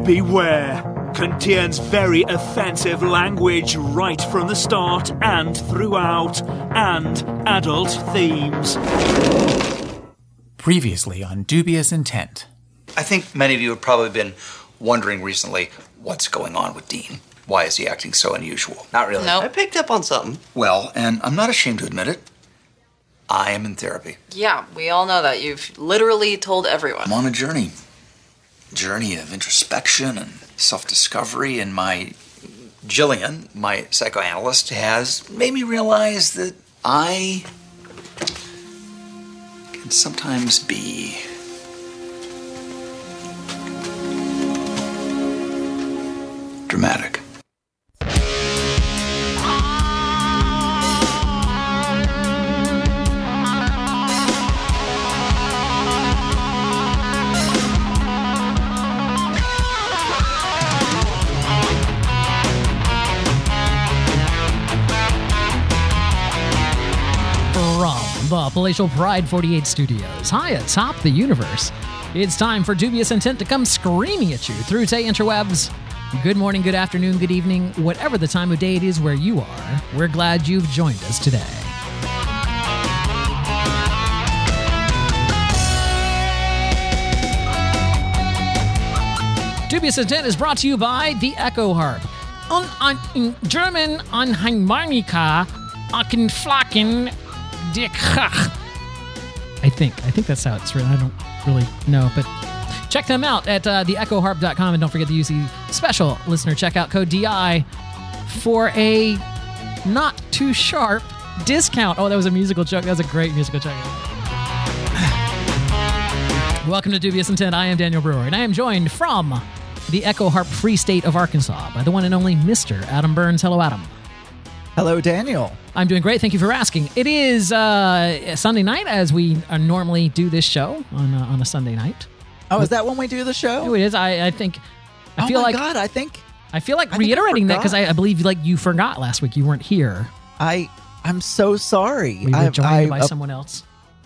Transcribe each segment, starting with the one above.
beware. Contains very offensive language right from the start and throughout, and adult themes. Previously on Dubious Intent. I think many of you have probably been wondering recently, what's going on with Dean? Why is he acting so unusual? Not really. No. I picked up on something. Well, and I'm not ashamed to admit it, I am in therapy. Yeah, we all know that. You've literally told everyone. I'm on a journey of introspection and self-discovery, and my Jillian, my psychoanalyst, has made me realize that I can sometimes be dramatic. The Palatial Pride 48 Studios, high atop the universe. It's time for Dubious Intent to come screaming at you through the interwebs. Good morning, good afternoon, good evening, whatever the time of day it is where you are. We're glad you've joined us today. Dubious Intent is brought to you by the Echo Harp. In German, an Harmonika, aken flaken. I think that's how it's written. I don't really know, but check them out at theechoharp.com, and don't forget to use the special listener checkout code DI for a not too sharp discount. Oh, that was a musical joke. That was a great musical joke. Welcome to Dubious Intent. I am Daniel Brewer, and I am joined from the Echo Harp Free State of Arkansas by the one and only Mr. Adam Burns. Hello, Adam. Hello, Daniel. I'm doing great. Thank you for asking. It is Sunday night, as we normally do this show on a Sunday night. Oh, is that when we do the show? It is. I think. I feel like God, I feel like reiterating that because I believe like you forgot last week. You weren't here. I'm so sorry. We were joined by someone else.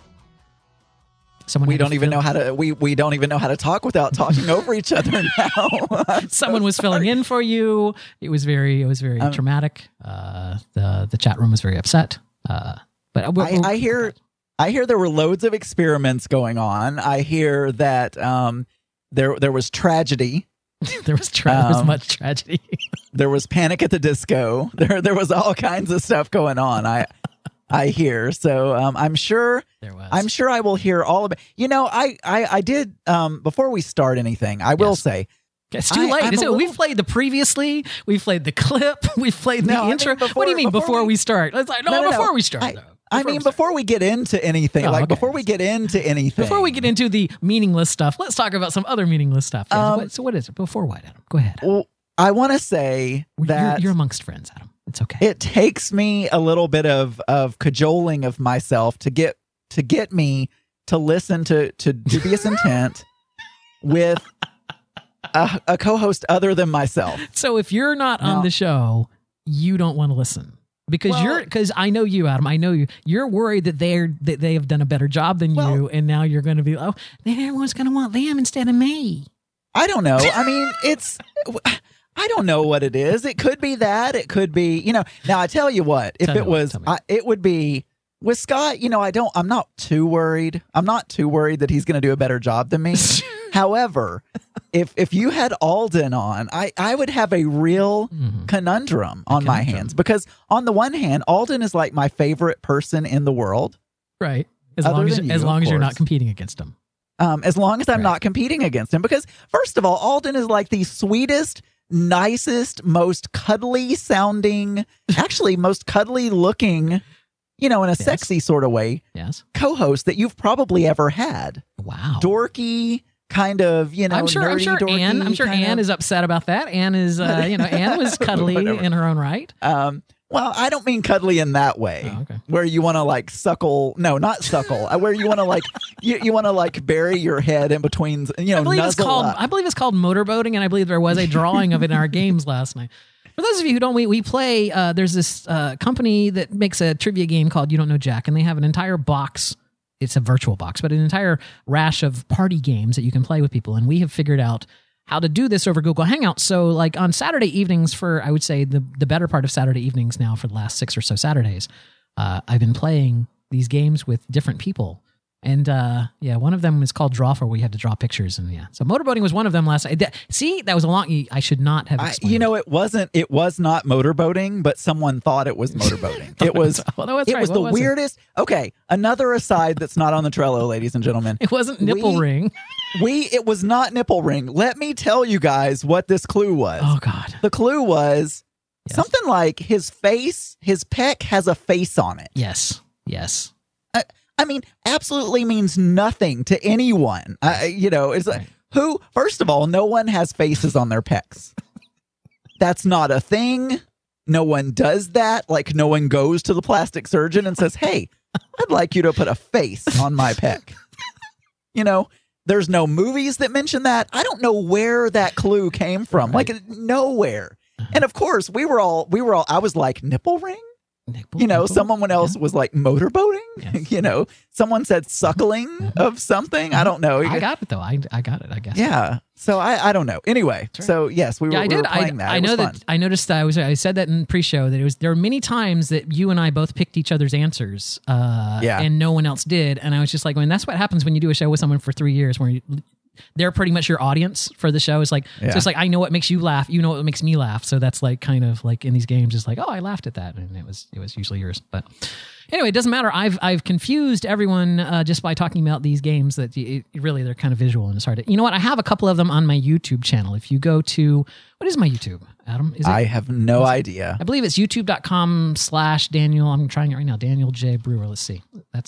We don't even know how to. We don't even know how to talk without talking over each other now. Someone was filling in for you. It was very traumatic. The chat room was very upset. But I hear there were loads of experiments going on. I hear that there was tragedy. There was much tragedy. There was Panic at the Disco. There was all kinds of stuff going on. I hear. So I'm sure there was. I'm sure I will hear all of it. You know, I did before we start anything, I will say it's too late. We've played the previously, we've played the clip, we've played the intro. What do you mean before we start? It's like before we start. Before we get into anything, before we get into anything. Before we get into the meaningless stuff, let's talk about some other meaningless stuff. So what is it? Before what, Adam? Go ahead. Well, I want to say that you're amongst friends, Adam. It's okay. It takes me a little bit of cajoling of myself to get me to listen to Dubious Intent with a co-host other than myself. So if you're not on the show, you don't want to listen because I know you, Adam. I know you. You're worried that they have done a better job than you, and now you're going to be then everyone's going to want them instead of me. I don't know. I mean, I don't know what it is. It could be that. It could be, Now, I tell you what. If it was, it would be with Scott. I'm not too worried. I'm not too worried that he's going to do a better job than me. However, if you had Alden on, I would have a real conundrum on my hands because on the one hand, Alden is like my favorite person in the world. Right. As long as you're not competing against him. As long as I'm not competing against him, because first of all, Alden is like the sweetest, nicest, most cuddly sounding, actually most cuddly looking, in a sexy sort of way, co-host that you've probably ever had. Wow. Dorky, kind of, I'm sure Anne is upset about that. Anne is, Anne was cuddly in her own right. Well, I don't mean cuddly in that way. Oh, okay. Where you want to like suckle. No, not suckle. Where you want to like you want to like bury your head in between. I believe it's called motorboating, and I believe there was a drawing of it in our games last night. For those of you who don't, we play. There's this company that makes a trivia game called You Don't Know Jack, and they have an entire box. It's a virtual box, but an entire rash of party games that you can play with people. And we have figured out how to do this over Google Hangouts. So like on Saturday evenings for, I would say the better part of Saturday evenings now for the last 6 or so Saturdays, I've been playing these games with different people. And one of them is called Drawful, where you had to draw pictures. And so motorboating was one of them last night. See, that was a long, I should not have explained. It was not motorboating, but someone thought it was motorboating. It was the weirdest. Okay, another aside that's not on the Trello, ladies and gentlemen. It wasn't nipple ring. It was not nipple ring. Let me tell you guys what this clue was. Oh, God. The clue was something like his pec has a face on it. Yes. I mean, absolutely means nothing to anyone. It's like, who, first of all, no one has faces on their pecs. That's not a thing. No one does that. Like, no one goes to the plastic surgeon and says, hey, I'd like you to put a face on my pec. There's no movies that mention that. I don't know where that clue came from. Right. Like, nowhere. And of course, we were all, I was like, nipple ring? Someone else was like motorboating. Yes. Someone said suckling of something. I don't know. I got it though. I got it, I guess. Yeah. So I don't know. Anyway, so yes, we were playing that. I know that. I noticed that I said that in pre-show that there were many times that you and I both picked each other's answers, and no one else did. And I was just like, that's what happens when you do a show with someone for 3 years, where they're pretty much your audience for the show. It's like, so it's like, I know what makes you laugh. You know what makes me laugh. So that's like kind of like in these games, it's like, oh, I laughed at that. And it was usually yours. But anyway, it doesn't matter. I've confused everyone just by talking about these games that really, they're kind of visual and it's hard to, you know what? I have a couple of them on my YouTube channel. If you go to, what is my YouTube, Adam? I have no idea. I believe it's youtube.com/Daniel. I'm trying it right now. Daniel J. Brewer. Let's see.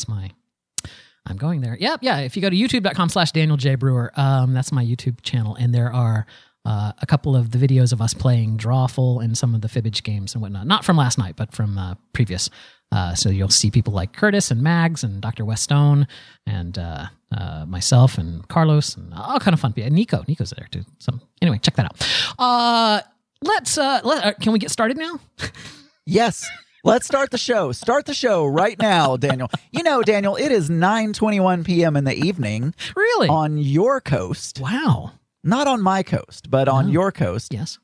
I'm going there. Yeah. If you go to youtube.com/Daniel J. Brewer, that's my YouTube channel. And there are a couple of the videos of us playing Drawful and some of the Fibbage games and whatnot. Not from last night, but from previous. So you'll see people like Curtis and Mags and Dr. Westone and myself and Carlos and all kind of fun people. Nico's there too. So anyway, check that out. Can we get started now? Yes. Let's start the show. Start the show right now, Daniel. Daniel, it is 9:21 p.m. in the evening. Really? On your coast. Wow. Not on my coast, but on your coast. Yes.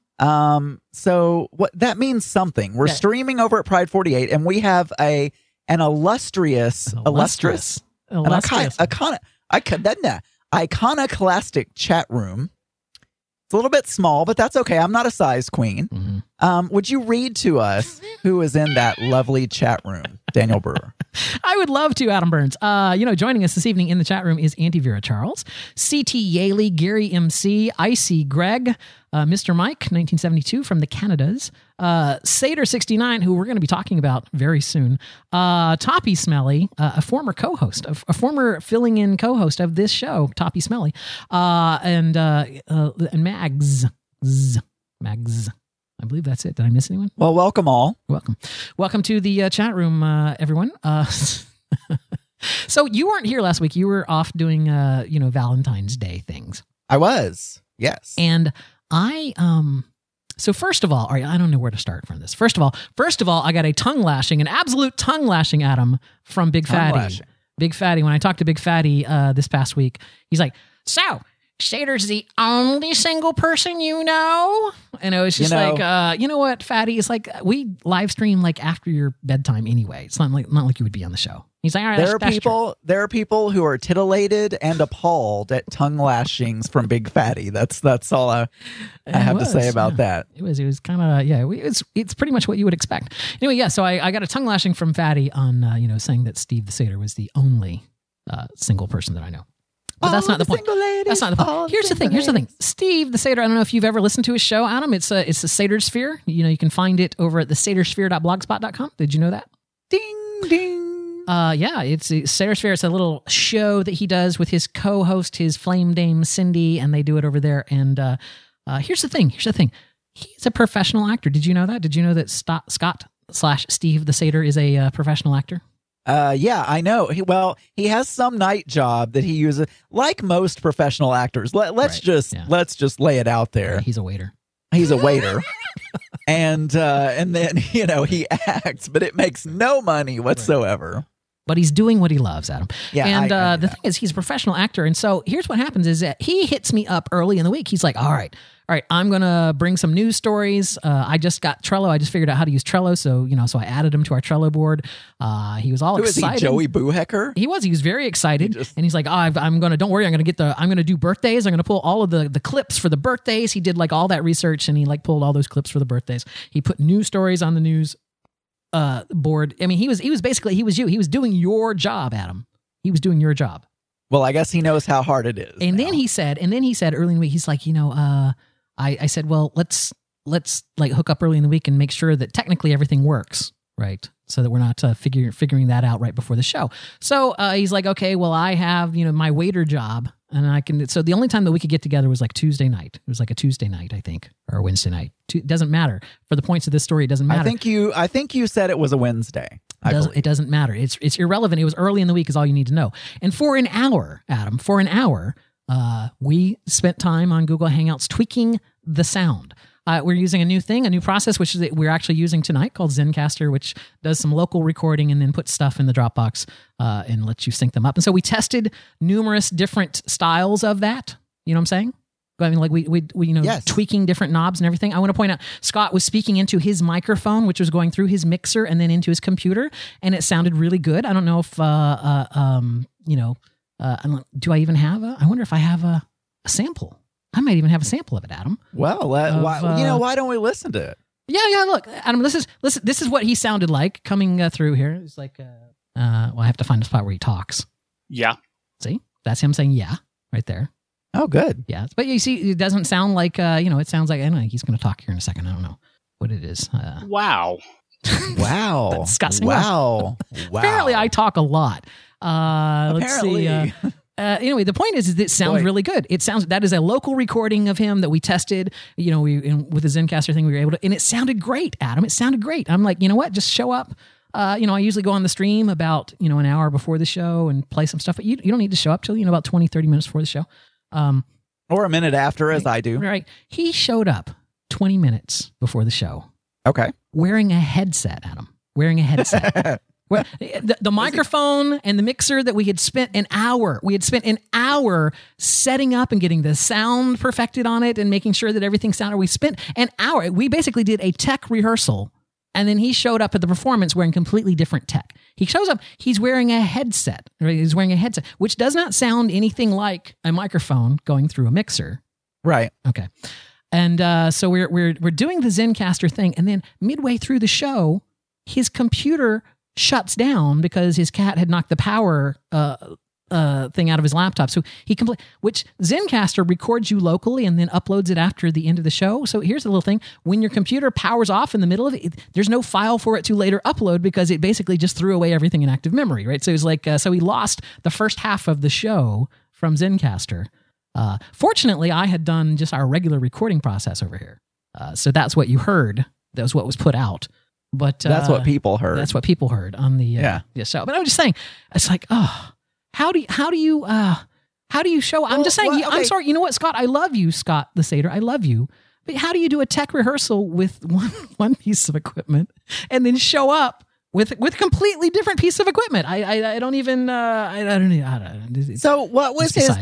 So what that means something. We're streaming over at Pride 48, and we have an illustrious iconoclastic chat room. It's a little bit small, but that's okay. I'm not a size queen. Mm-hmm. Would you read to us who is in that lovely chat room, Daniel Brewer? I would love to, Adam Burns. Joining us this evening in the chat room is Auntie Vera Charles, C.T. Yaley, Gary MC, Icy Greg, Mr. Mike, 1972 from the Canadas, Sater69, who we're going to be talking about very soon, Toppy Smelly, a former co-host, a former filling-in co-host of this show, Toppy Smelly, and Mags. I believe that's it. Did I miss anyone? Well, welcome all. Welcome to the chat room, everyone. So you weren't here last week. You were off doing, Valentine's Day things. I was, yes. And so first of all, I don't know where to start from this. First of all, I got an absolute tongue lashing, Adam, from Big Fatty. Big Fatty. When I talked to Big Fatty this past week, he's like, so Sater's the only single person you know? And I was just like, you know what, Fatty? It's like we live stream like after your bedtime anyway. It's not like you would be on the show. He's like, all right, there are people who are titillated and appalled at tongue lashings from Big Fatty. That's all I have to say about that. It was kind of, it's pretty much what you would expect. Anyway, yeah, so I got a tongue lashing from Fatty on, saying that Steve the Satyr was the only single person that I know. But that's not the point. That's not the point. Here's the thing. Steve the Satyr, I don't know if you've ever listened to his show, Adam. It's the Satyr Sphere. You can find it over at thesatyrdsphere.blogspot.com. Did you know that? Ding, ding. It's Satyr Sphere. It's a little show that he does with his co-host, his flame dame Cindy, and they do it over there. And here's the thing. He's a professional actor. Did you know that? Did you know that Scott/Steve the Satyr is a professional actor? Yeah, I know. He has some night job that he uses, like most professional actors. Let's just lay it out there. Right, he's a waiter. And then he acts, but it makes no money whatsoever. but he's doing what he loves, Adam. Yeah, and I the thing is, he's a professional actor. And so here's what happens is that he hits me up early in the week. He's like, all right, I'm going to bring some news stories. I just got Trello. I just figured out how to use Trello. So, so I added him to our Trello board. He was all excited. Is he, Joey Boohecker? He was very excited. And he's like, don't worry. I'm going to do birthdays. I'm going to pull all of the clips for the birthdays. He did like all that research and he like pulled all those clips for the birthdays. He put news stories on the news board. I mean, he was basically, he was doing your job, Adam. He was doing your job. Well, I guess he knows how hard it is. And then he said early in the week, he's like, I said, well, let's like hook up early in the week and make sure that technically everything works, right? So that we're not figuring that out right before the show. So he's like, okay, well, I have my waiter job, and I can. So the only time that we could get together was like Tuesday night. It was like a Tuesday night, I think, or a Wednesday night. It doesn't matter for the points of this story. It doesn't matter. I think you said it was a Wednesday. It doesn't matter. It's irrelevant. It was early in the week is all you need to know. And for an hour, Adam, we spent time on Google Hangouts tweaking the sound. We're using a new process, which is we're actually using tonight called Zencastr, which does some local recording and then puts stuff in the Dropbox and lets you sync them up. And so we tested numerous different styles of that. You know what I'm saying? I mean, like we yes. Tweaking different knobs and everything. I want to point out Scott was speaking into his microphone, which was going through his mixer and then into his computer, and it sounded really good. I don't know if do I even have I wonder if I have a sample. I might even have a sample of it, Adam. Well, why don't we listen to it? Yeah. Look, Adam, this is what he sounded like coming through here. It's like, I have to find a spot where he talks. Yeah. See, that's him saying yeah right there. Oh, good. Yeah, but you see, it doesn't sound like it sounds like I don't know. He's going to talk here in a second. I don't know what it is. Wow. Wow. That's disgusting. Wow. Apparently, I talk a lot. Let's see. Anyway, the point is it sounds really good. That is a local recording of him that we tested. With the Zencastr thing, we were able to, and it sounded great, Adam. It sounded great. I'm like, you know what? Just show up. I usually go on the stream about an hour before the show and play some stuff. But you don't need to show up till about 20, 30 minutes before the show. Or a minute after, as I do. Right. He showed up 20 minutes before the show. Okay. Wearing a headset, Adam. Wearing a headset. Well, the microphone and the mixer that we had spent an hour setting up and getting the sound perfected on it and making sure that everything sounded. We spent an hour. We basically did a tech rehearsal, and then he showed up at the performance wearing completely different tech. He shows up, he's wearing a headset. Right? He's wearing a headset, which does not sound anything like a microphone going through a mixer. Right. Okay. And so we're doing the Zencastr thing, and then midway through the show, his computer shuts down because his cat had knocked the power thing out of his laptop. So which Zencastr records you locally and then uploads it after the end of the show. So here's the little thing. When your computer powers off in the middle of it, there's no file for it to later upload because it basically just threw away everything in active memory, right? So it was like, so he lost the first half of the show from Zencastr. Fortunately, I had done just our regular recording process over here. So that's what you heard. That was what was put out. But that's what people heard. That's what people heard on the show. But I'm just saying, it's like, how do you show? I'm just saying. Okay. I'm sorry. You know what, Scott? I love you, Scott the Satyr. I love you. But how do you do a tech rehearsal with one piece of equipment and then show up with completely different piece of equipment? I don't even. I don't know. So what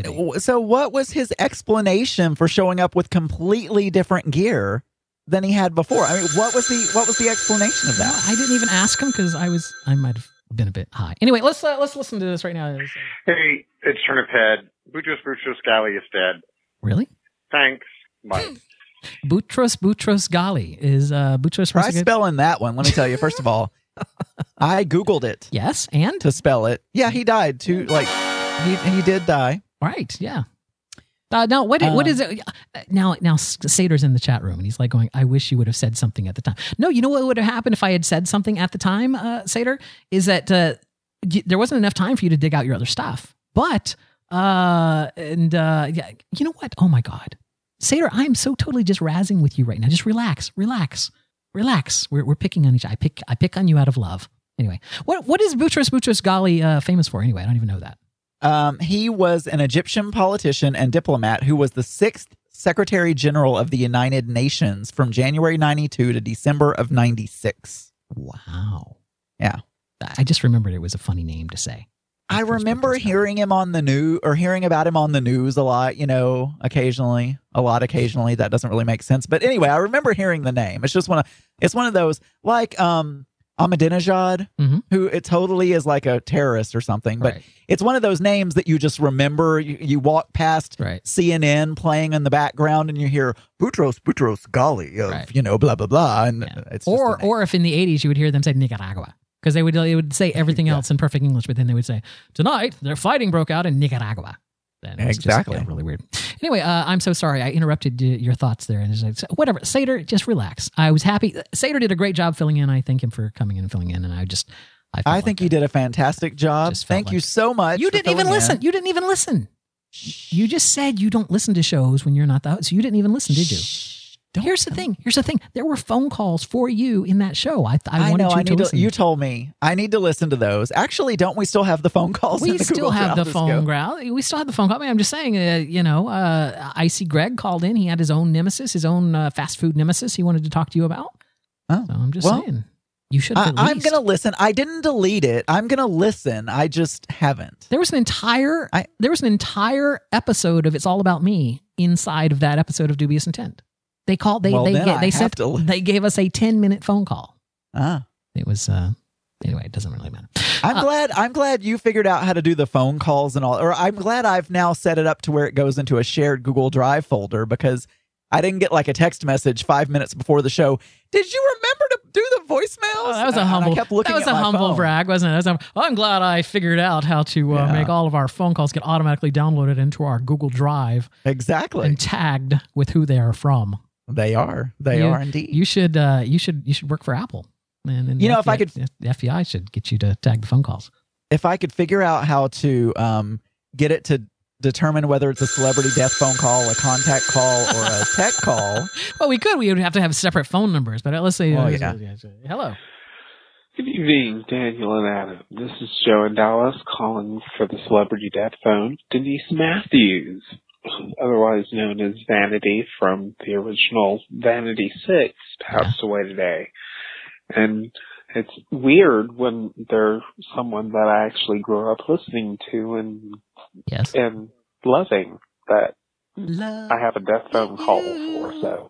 was his explanation for showing up with completely different gear than he had before? I mean, what was the explanation of that? I didn't even ask him because I might have been a bit high. Anyway, let's listen to this right now. Hey, it's Turnip Head. Boutros Ghali is dead. Really? Thanks. Bye. Boutros Ghali is Boutros. Try spelling that one. Let me tell you. First of all, I Googled it. Yes, and to spell it. Yeah, he died too. Like he did die. Right. Yeah. Now, what is it? Now, Satyr's in the chat room, and he's like going, I wish you would have said something at the time. No, you know what would have happened if I had said something at the time, Satyr? Is that there wasn't enough time for you to dig out your other stuff. But, you know what? Oh, my God. Satyr, I'm so totally just razzing with you right now. Just relax. We're picking on each other. I pick on you out of love. Anyway, what is Boutros Ghali famous for anyway? I don't even know that. He was an Egyptian politician and diplomat who was the 6th Secretary General of the United Nations from January 92 to December of 96. Wow. Yeah. I just remembered it was a funny name to say. I remember hearing him on the news or hearing about him on the news a lot, occasionally. That doesn't really make sense. But anyway, I remember hearing the name. It's just one of those like Ahmadinejad, who it totally is like a terrorist or something. But it's one of those names that you just remember. You walk past CNN playing in the background and you hear Boutros Ghali of, blah, blah, blah. And it's just or if in the 80s you would hear them say Nicaragua. Because they would say everything else in perfect English, but then they would say, tonight, their fighting broke out in Nicaragua. Then it's exactly. Just really weird. Anyway, I'm so sorry. I interrupted your thoughts there. And whatever. Seder, just relax. I was happy. Seder did a great job filling in. I thank him for coming in and filling in. And I think you did a fantastic job. Thank you so much. You didn't even listen. You didn't even listen. You just said you don't listen to shows when you're not the host. So you didn't even listen, did you? Here's the thing. There were phone calls for you in that show. I wanted you to listen. You told me I need to listen to those. Actually, don't we still have the phone calls? We still have the phone call. We still have the phone call. I mean, I'm just saying, Icy Greg called in. He had his own nemesis, his own fast food nemesis he wanted to talk to you about. So I'm just saying. You should have I'm going to listen. I didn't delete it. I'm going to listen. I just haven't. There was an entire episode of It's All About Me inside of that episode of Dubious Intent. They called. They gave us a 10-minute phone call. It was anyway. It doesn't really matter. I'm glad you figured out how to do the phone calls and all. Or I'm glad I've now set it up to where it goes into a shared Google Drive folder because I didn't get like a text message 5 minutes before the show. Did you remember to do the voicemails? That was a humble. That was a humble brag, wasn't it? I'm glad I figured out how to make all of our phone calls get automatically downloaded into our Google Drive. Exactly. And tagged with who they are from. They are indeed. You should work for Apple. And if FBI, I could, the FBI should get you to tag the phone calls. If I could figure out how to get it to determine whether it's a celebrity death phone call, a contact call, or a tech call. Well, we could. We would have to have separate phone numbers. But let's say, hello. Good evening, Daniel and Adam. This is Joe in Dallas calling for the celebrity death phone. Denise Matthews, otherwise known as Vanity from the original Vanity 6, passed away today. And it's weird when there's someone that I actually grew up listening to and loving that I have a death phone call for. So,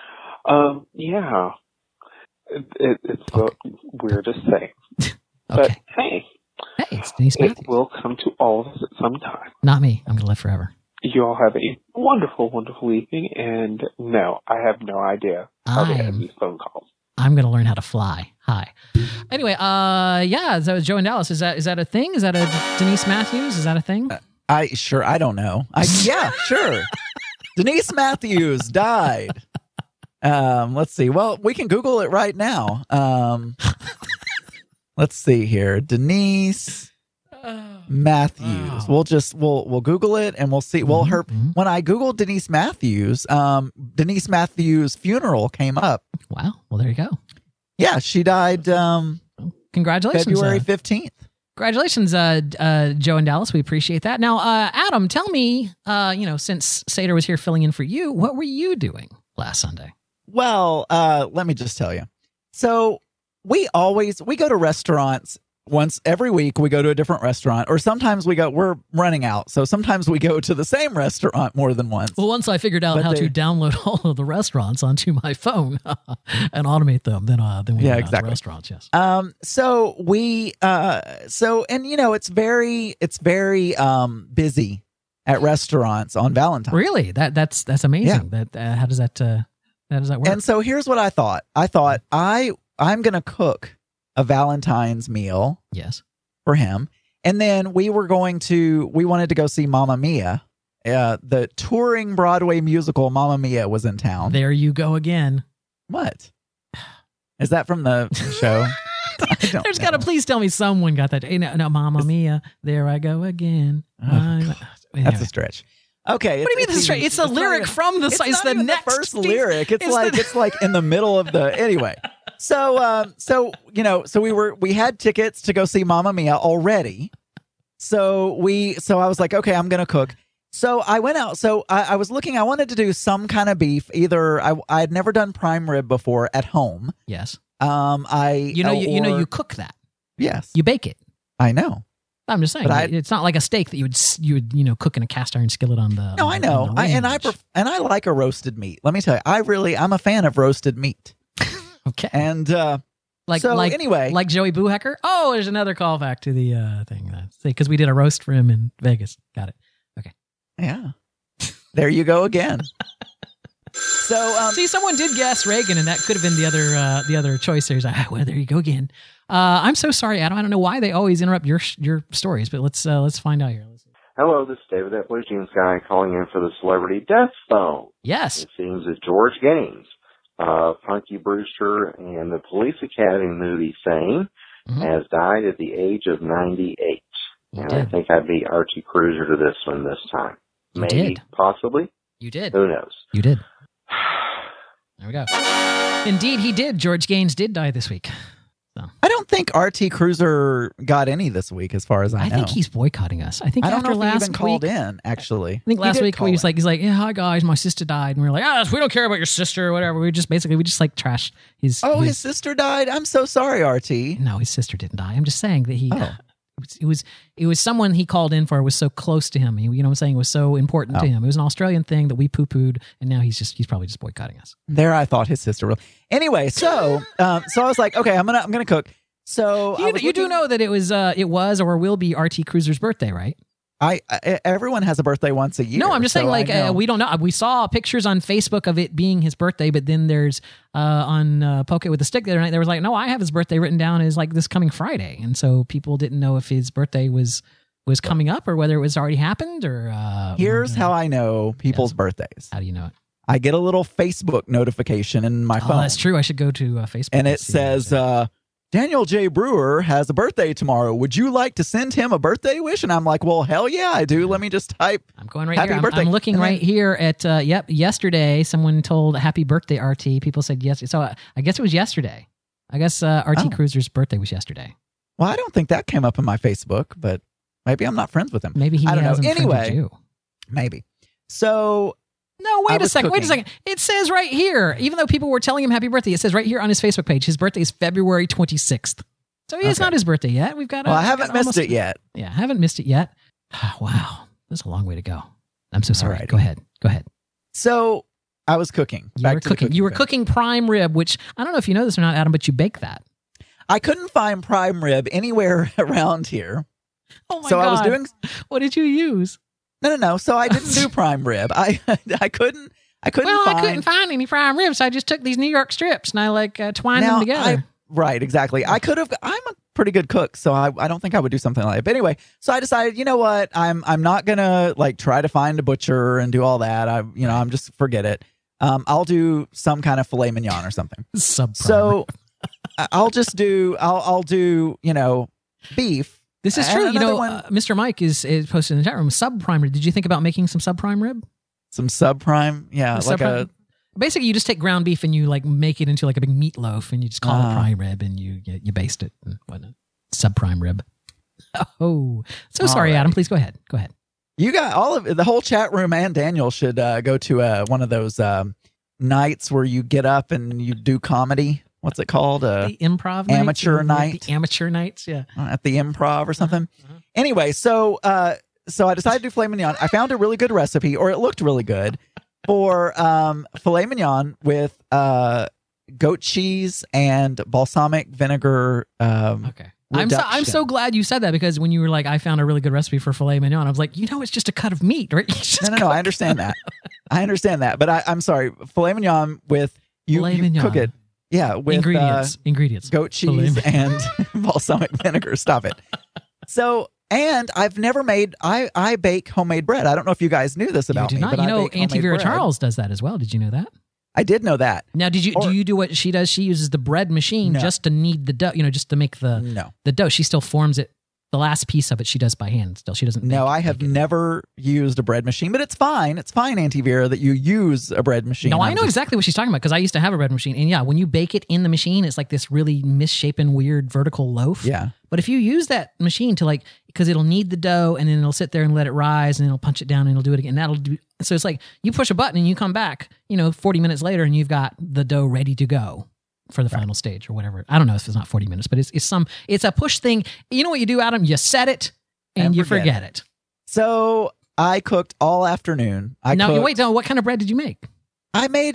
it's the weirdest thing. But hey, it's Denise Matthews. It will come to all of us at some time. Not me. I'm going to live forever. You all have a wonderful, wonderful evening. And no, I have no idea how to end these phone calls. I'm going to learn how to fly. Hi. Anyway, so Joe in Dallas. Is that a thing? Is that a Denise Matthews? Is that a thing? I don't know. Sure. Denise Matthews died. Let's see. Well, we can Google it right now. Let's see here. Denise Matthews. We'll Google it and we'll see. Well, when I Googled Denise Matthews funeral came up. Wow. Well, there you go. Yeah, she died. Congratulations, February 15th. Congratulations, Joe in Dallas. We appreciate that. Now, Adam, tell me, since Seder was here filling in for you, what were you doing last Sunday? Well, let me just tell you. So we go to restaurants once every week. We go to a different restaurant, or sometimes we're running out. So sometimes we go to the same restaurant more than once. Well, once I figured out how to download all of the restaurants onto my phone and automate them, then we went out to restaurants. Yes. So it's very busy at restaurants on Valentine's. Really? That's amazing. Yeah. How does that work? And so here's what I thought. I'm going to cook a Valentine's meal. Yes. For him. And then we wanted to go see Mamma Mia. The touring Broadway musical Mamma Mia was in town. There you go again. What? Is that from the show? There's got to, please tell me someone got that. No, Mamma Mia, there I go again. That's a stretch. Okay. What do you mean this is stretch? It's a lyric from the song. It's the next the first lyric. It's like in the middle of the anyway. So we had tickets to go see Mamma Mia already. So I was like, okay, I'm going to cook. So I went out. So I was looking, I wanted to do some kind of beef. Either I had never done prime rib before at home. Yes. You cook that. Yes. You bake it. I know. I'm just saying, it's not like a steak that you would cook in a cast iron skillet on the. No, I know. I like a roasted meat. Let me tell you, I'm a fan of roasted meat. Okay. And anyway, like Joey Boohecker. Oh, there's another callback to the thing. Because we did a roast for him in Vegas. Got it. Okay. Yeah. There you go again. So see, someone did guess Reagan, and that could have been the other choice. There's well, there you go again. I'm so sorry, Adam. I don't know why they always interrupt your stories, but let's find out here. Hello, this is David at Blue Jeans Guy calling in for the Celebrity Death Phone. Yes. It seems that George Gaines, Punky Brewster, and the Police Academy movie fame has died at the age of 98. I think I'd be Archie Cruiser to this one this time. Maybe, possibly. You did. Who knows? You did. There we go. Indeed, he did. George Gaines did die this week. So. I don't think RT Cruiser got any this week, as far as I know. I think he's boycotting us. I think I don't after know if last he even called in, actually. I think last week he's like, yeah, hi guys, my sister died, and we were like, we don't care about your sister or whatever. We just like trashed his. His sister died. I'm so sorry, RT. No, his sister didn't die. I'm just saying that he. It was someone he called in for, was so close to him. You know what I'm saying? It was so important to him. It was an Australian thing that we poo-pooed, and now he's probably just boycotting us. There, I thought his sister. Anyway, so I was like, okay, I'm gonna cook. So you do know that it was or will be RT Cruiser's birthday, right? Everyone has a birthday once a year. No, I'm just saying, we don't know. We saw pictures on Facebook of it being his birthday, but then there's on Poke with the Stick the other night, there was like, no, I have his birthday written down as like this coming Friday, and so people didn't know if his birthday was coming up or whether it was already happened or. Here's how I know people's birthdays. How do you know it? I get a little Facebook notification in my phone. Oh, that's true. I should go to Facebook, and it says. Daniel J. Brewer has a birthday tomorrow. Would you like to send him a birthday wish? And I'm like, well, hell yeah, I do. Let me just type. I'm going right happy here. Birthday. I'm looking right here at, yesterday someone told happy birthday, RT. People said yes. So I guess it was yesterday. I guess RT Cruiser's birthday was yesterday. Well, I don't think that came up in my Facebook, but maybe I'm not friends with him. Maybe he hasn't friended you. Maybe. So... No, wait a second. It says right here, even though people were telling him happy birthday, it says right here on his Facebook page, his birthday is February 26th. So it's not his birthday yet. We've got. I haven't missed it yet. Yeah, I haven't missed it yet. Wow, there's a long way to go. I'm so sorry. Alrighty. Go ahead. So I was cooking. You were cooking prime rib, which I don't know if you know this or not, Adam, but you bake that. I couldn't find prime rib anywhere around here. Oh my God! I was doing. What did you use? No. So I didn't do prime rib. I couldn't. I couldn't find any prime ribs. So I just took these New York strips and I twined them together. Right, exactly. I could have. I'm a pretty good cook, so I don't think I would do something like that. But anyway, so I decided, you know what? I'm not gonna try to find a butcher and do all that. I'm just forget it. I'll do some kind of filet mignon or something. So I'll do beef. This is true. Mr. Mike is posted in the chat room. Subprime rib. Did you think about making some subprime rib? Some subprime? Yeah. Basically, you just take ground beef and you make it into a big meatloaf and you just call it prime rib and you baste it and whatnot. Subprime rib. Oh, so sorry, Adam. Please go ahead. You got all of the whole chat room and Daniel should go to one of those nights where you get up and you do comedy. What's it called? The improv nights? Amateur night. The amateur nights, yeah. At the improv or something. Anyway, so I decided to do filet mignon. I found a really good recipe, or it looked really good, for filet mignon with goat cheese and balsamic vinegar. Okay. I'm so glad you said that, because when you were like, I found a really good recipe for filet mignon, I was like, it's just a cut of meat, right? No, I understand that. But I'm sorry. Filet mignon with, you cook it. Yeah, with ingredients, goat cheese and balsamic vinegar. Stop it. So, and I've never made. I bake homemade bread. I don't know if you guys knew this about me. But Auntie Vera Charles does that as well. Did you know that? I did know that. Now, do you do what she does? She uses the bread machine just to knead the dough. Just to make the dough. She still forms it. The last piece of it she does by hand still. She doesn't. No, I have never used a bread machine, but it's fine. It's fine, Auntie Vera, that you use a bread machine. No, I know exactly what she's talking about, because I used to have a bread machine. And yeah, when you bake it in the machine, it's like this really misshapen, weird vertical loaf. Yeah. But if you use that machine to because it'll knead the dough and then it'll sit there and let it rise and it'll punch it down and it'll do it again. So it's like you push a button and you come back, 40 minutes later and you've got the dough ready to go. for the final stage or whatever. I don't know if it's not 40 minutes, but it's a push thing. You know what you do, Adam? You set it and you forget it. So I cooked all afternoon. What kind of bread did you make? I made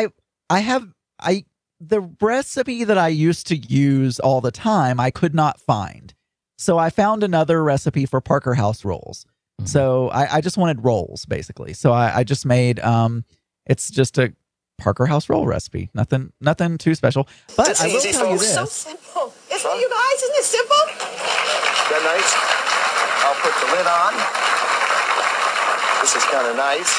the recipe that I used to use all the time, I could not find. So I found another recipe for Parker House rolls. Mm-hmm. So I just wanted rolls, basically. So I just made, it's just a Parker House roll recipe. Nothing too special. But That's I will easy, tell you folks. this. So simple. Isn't it, you guys? Isn't it simple? Is that nice? I'll put the lid on. This is kind of nice.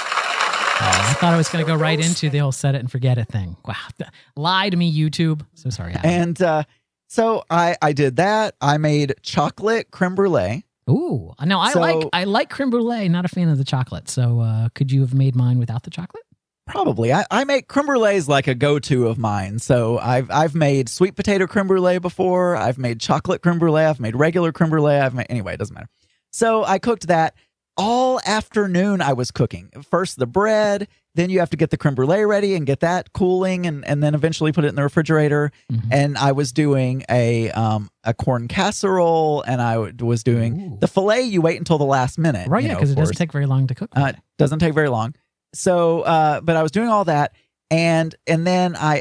I thought I was going to go right into the whole set it and forget it thing. Wow. Lie to me, YouTube. So sorry, Adam. And so I did that. I made chocolate creme brulee. Ooh. Now, I like creme brulee, not a fan of the chocolate. So could you have made mine without the chocolate? Probably. I make creme brulee is like a go-to of mine. So I've made sweet potato creme brulee before. I've made chocolate creme brulee. I've made regular creme brulee. Anyway, it doesn't matter. So I cooked that. All afternoon I was cooking. First the bread, then you have to get the creme brulee ready and get that cooling and then eventually put it in the refrigerator. Mm-hmm. And I was doing a corn casserole and I was doing the filet. You wait until the last minute. Right, because it doesn't take very long to cook. Doesn't take very long. So, but I was doing all that. And then I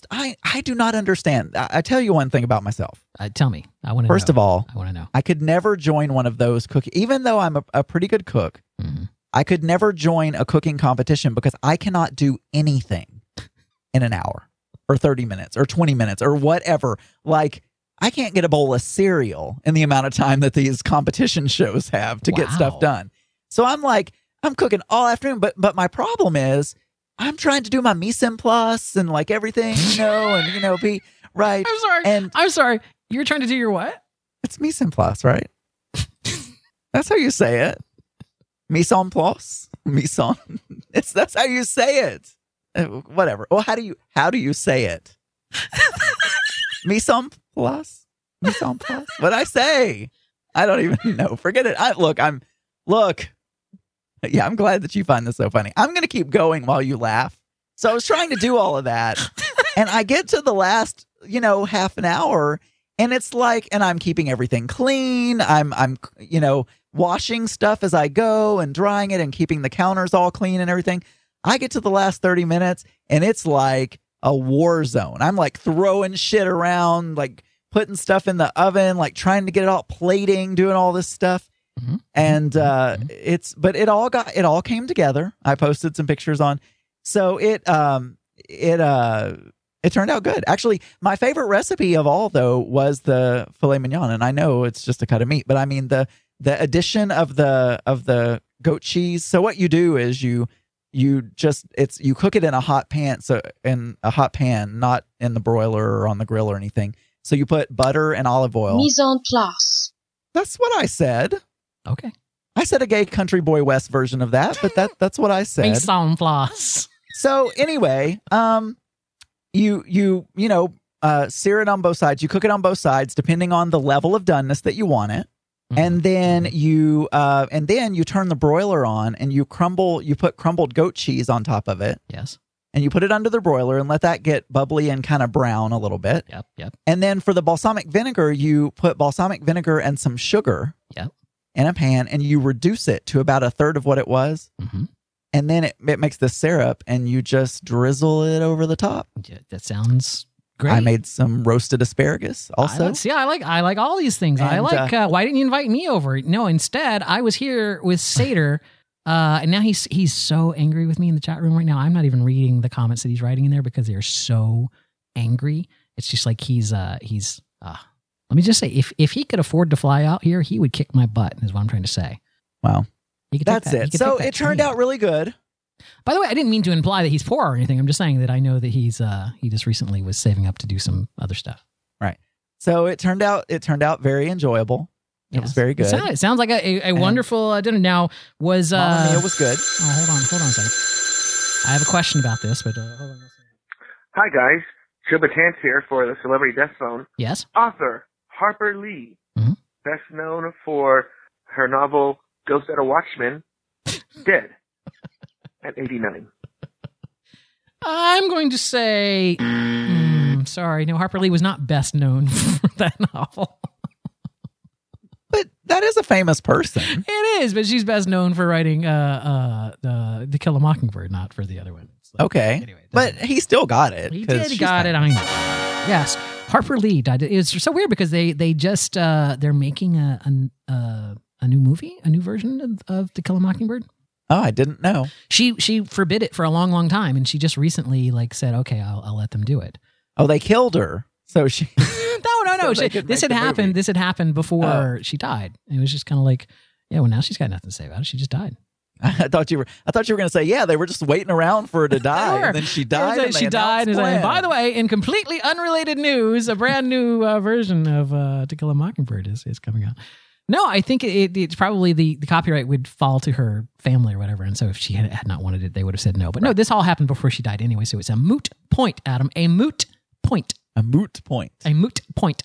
do not understand. I tell you one thing about myself. Tell me. I want to know. First of all, I want to know. I could never join one of those cooking, even though I'm a pretty good cook. Mm-hmm. I could never join a cooking competition because I cannot do anything in an hour or 30 minutes or 20 minutes or whatever. Like, I can't get a bowl of cereal in the amount of time that these competition shows have to get stuff done. So I'm cooking all afternoon, but my problem is I'm trying to do my mise en place and like everything, and be right. I'm sorry. And I'm sorry. You're trying to do your what? It's mise en place, right? That's how you say it. Mise en place. That's how you say it. Whatever. Well, how do you say it? Mise en place. Mise en place. What'd I say? I don't even know. Forget it. Look. Yeah, I'm glad that you find this so funny. I'm going to keep going while you laugh. So I was trying to do all of that. And I get to the last, half an hour. And it's like, and I'm keeping everything clean. I'm washing stuff as I go and drying it and keeping the counters all clean and everything. I get to the last 30 minutes and it's like a war zone. I'm like throwing shit around, like putting stuff in the oven, like trying to get it all plating, doing all this stuff. Mm-hmm. And it all came together. I posted some pictures on. So it turned out good. Actually, my favorite recipe of all though was the filet mignon, and I know it's just a cut of meat, but I mean the addition of the goat cheese. So what you do is you cook it in a hot pan, not in the broiler or on the grill or anything. So you put butter and olive oil. Mise en place. That's what I said. Okay. I said a gay country boy West version of that, but that's what I said. Mise en place. So anyway, you sear it on both sides. You cook it on both sides, depending on the level of doneness that you want it. Mm-hmm. And then you turn the broiler on and you put crumbled goat cheese on top of it. Yes. And you put it under the broiler and let that get bubbly and kind of brown a little bit. Yep. And then for the balsamic vinegar, you put balsamic vinegar and some sugar. Yep. In a pan, and you reduce it to about a third of what it was. Mm-hmm. And then it makes the syrup, and you just drizzle it over the top. Yeah, that sounds great. I made some roasted asparagus also. I like all these things. And, why didn't you invite me over? No, instead, I was here with Seder, and now he's so angry with me in the chat room right now. I'm not even reading the comments that he's writing in there because they're so angry. It's just like he's let me just say, if he could afford to fly out here, he would kick my butt, is what I'm trying to say. Wow. That's it. So it turned out really good. By the way, I didn't mean to imply that he's poor or anything. I'm just saying that I know that he just recently was saving up to do some other stuff. Right. So it turned out very enjoyable. It was very good. It sounds like a wonderful dinner. Now, was... Mamma Mia was good. Oh, hold on a second. I have a question about this, but hold on a second. Hi, guys. Joe Batance here for the Celebrity Death Phone. Yes? Author Harper Lee, best known for her novel Ghost at a Watchman, dead at 89. I'm going to say Sorry. No, Harper Lee was not best known for that novel. But that is a famous person. It is, but she's best known for writing To Kill a Mockingbird, not for the other one. Like, okay. Anyway, but he still got it. He did got it, I know. Yes. Harper Lee died. It was so weird because they just they're making a new movie, a new version of To Kill a Mockingbird. Oh, I didn't know. She forbid it for a long, long time, and she just recently said, "Okay, I'll let them do it." Oh, they killed her, so she. No. So this had happened. Movie. This had happened before she died. It was just kind of like, yeah. Well, now she's got nothing to say about it. She just died. I thought you were going to say, yeah, they were just waiting around for her to die, and then she died. And she died. And by the way, in completely unrelated news, a brand new version of To Kill a Mockingbird is coming out. No, I think it's probably the copyright would fall to her family or whatever, and so if she had not wanted it, they would have said no. But no, this all happened before she died anyway, so it's a moot point, Adam. A moot point. A moot point. A moot point.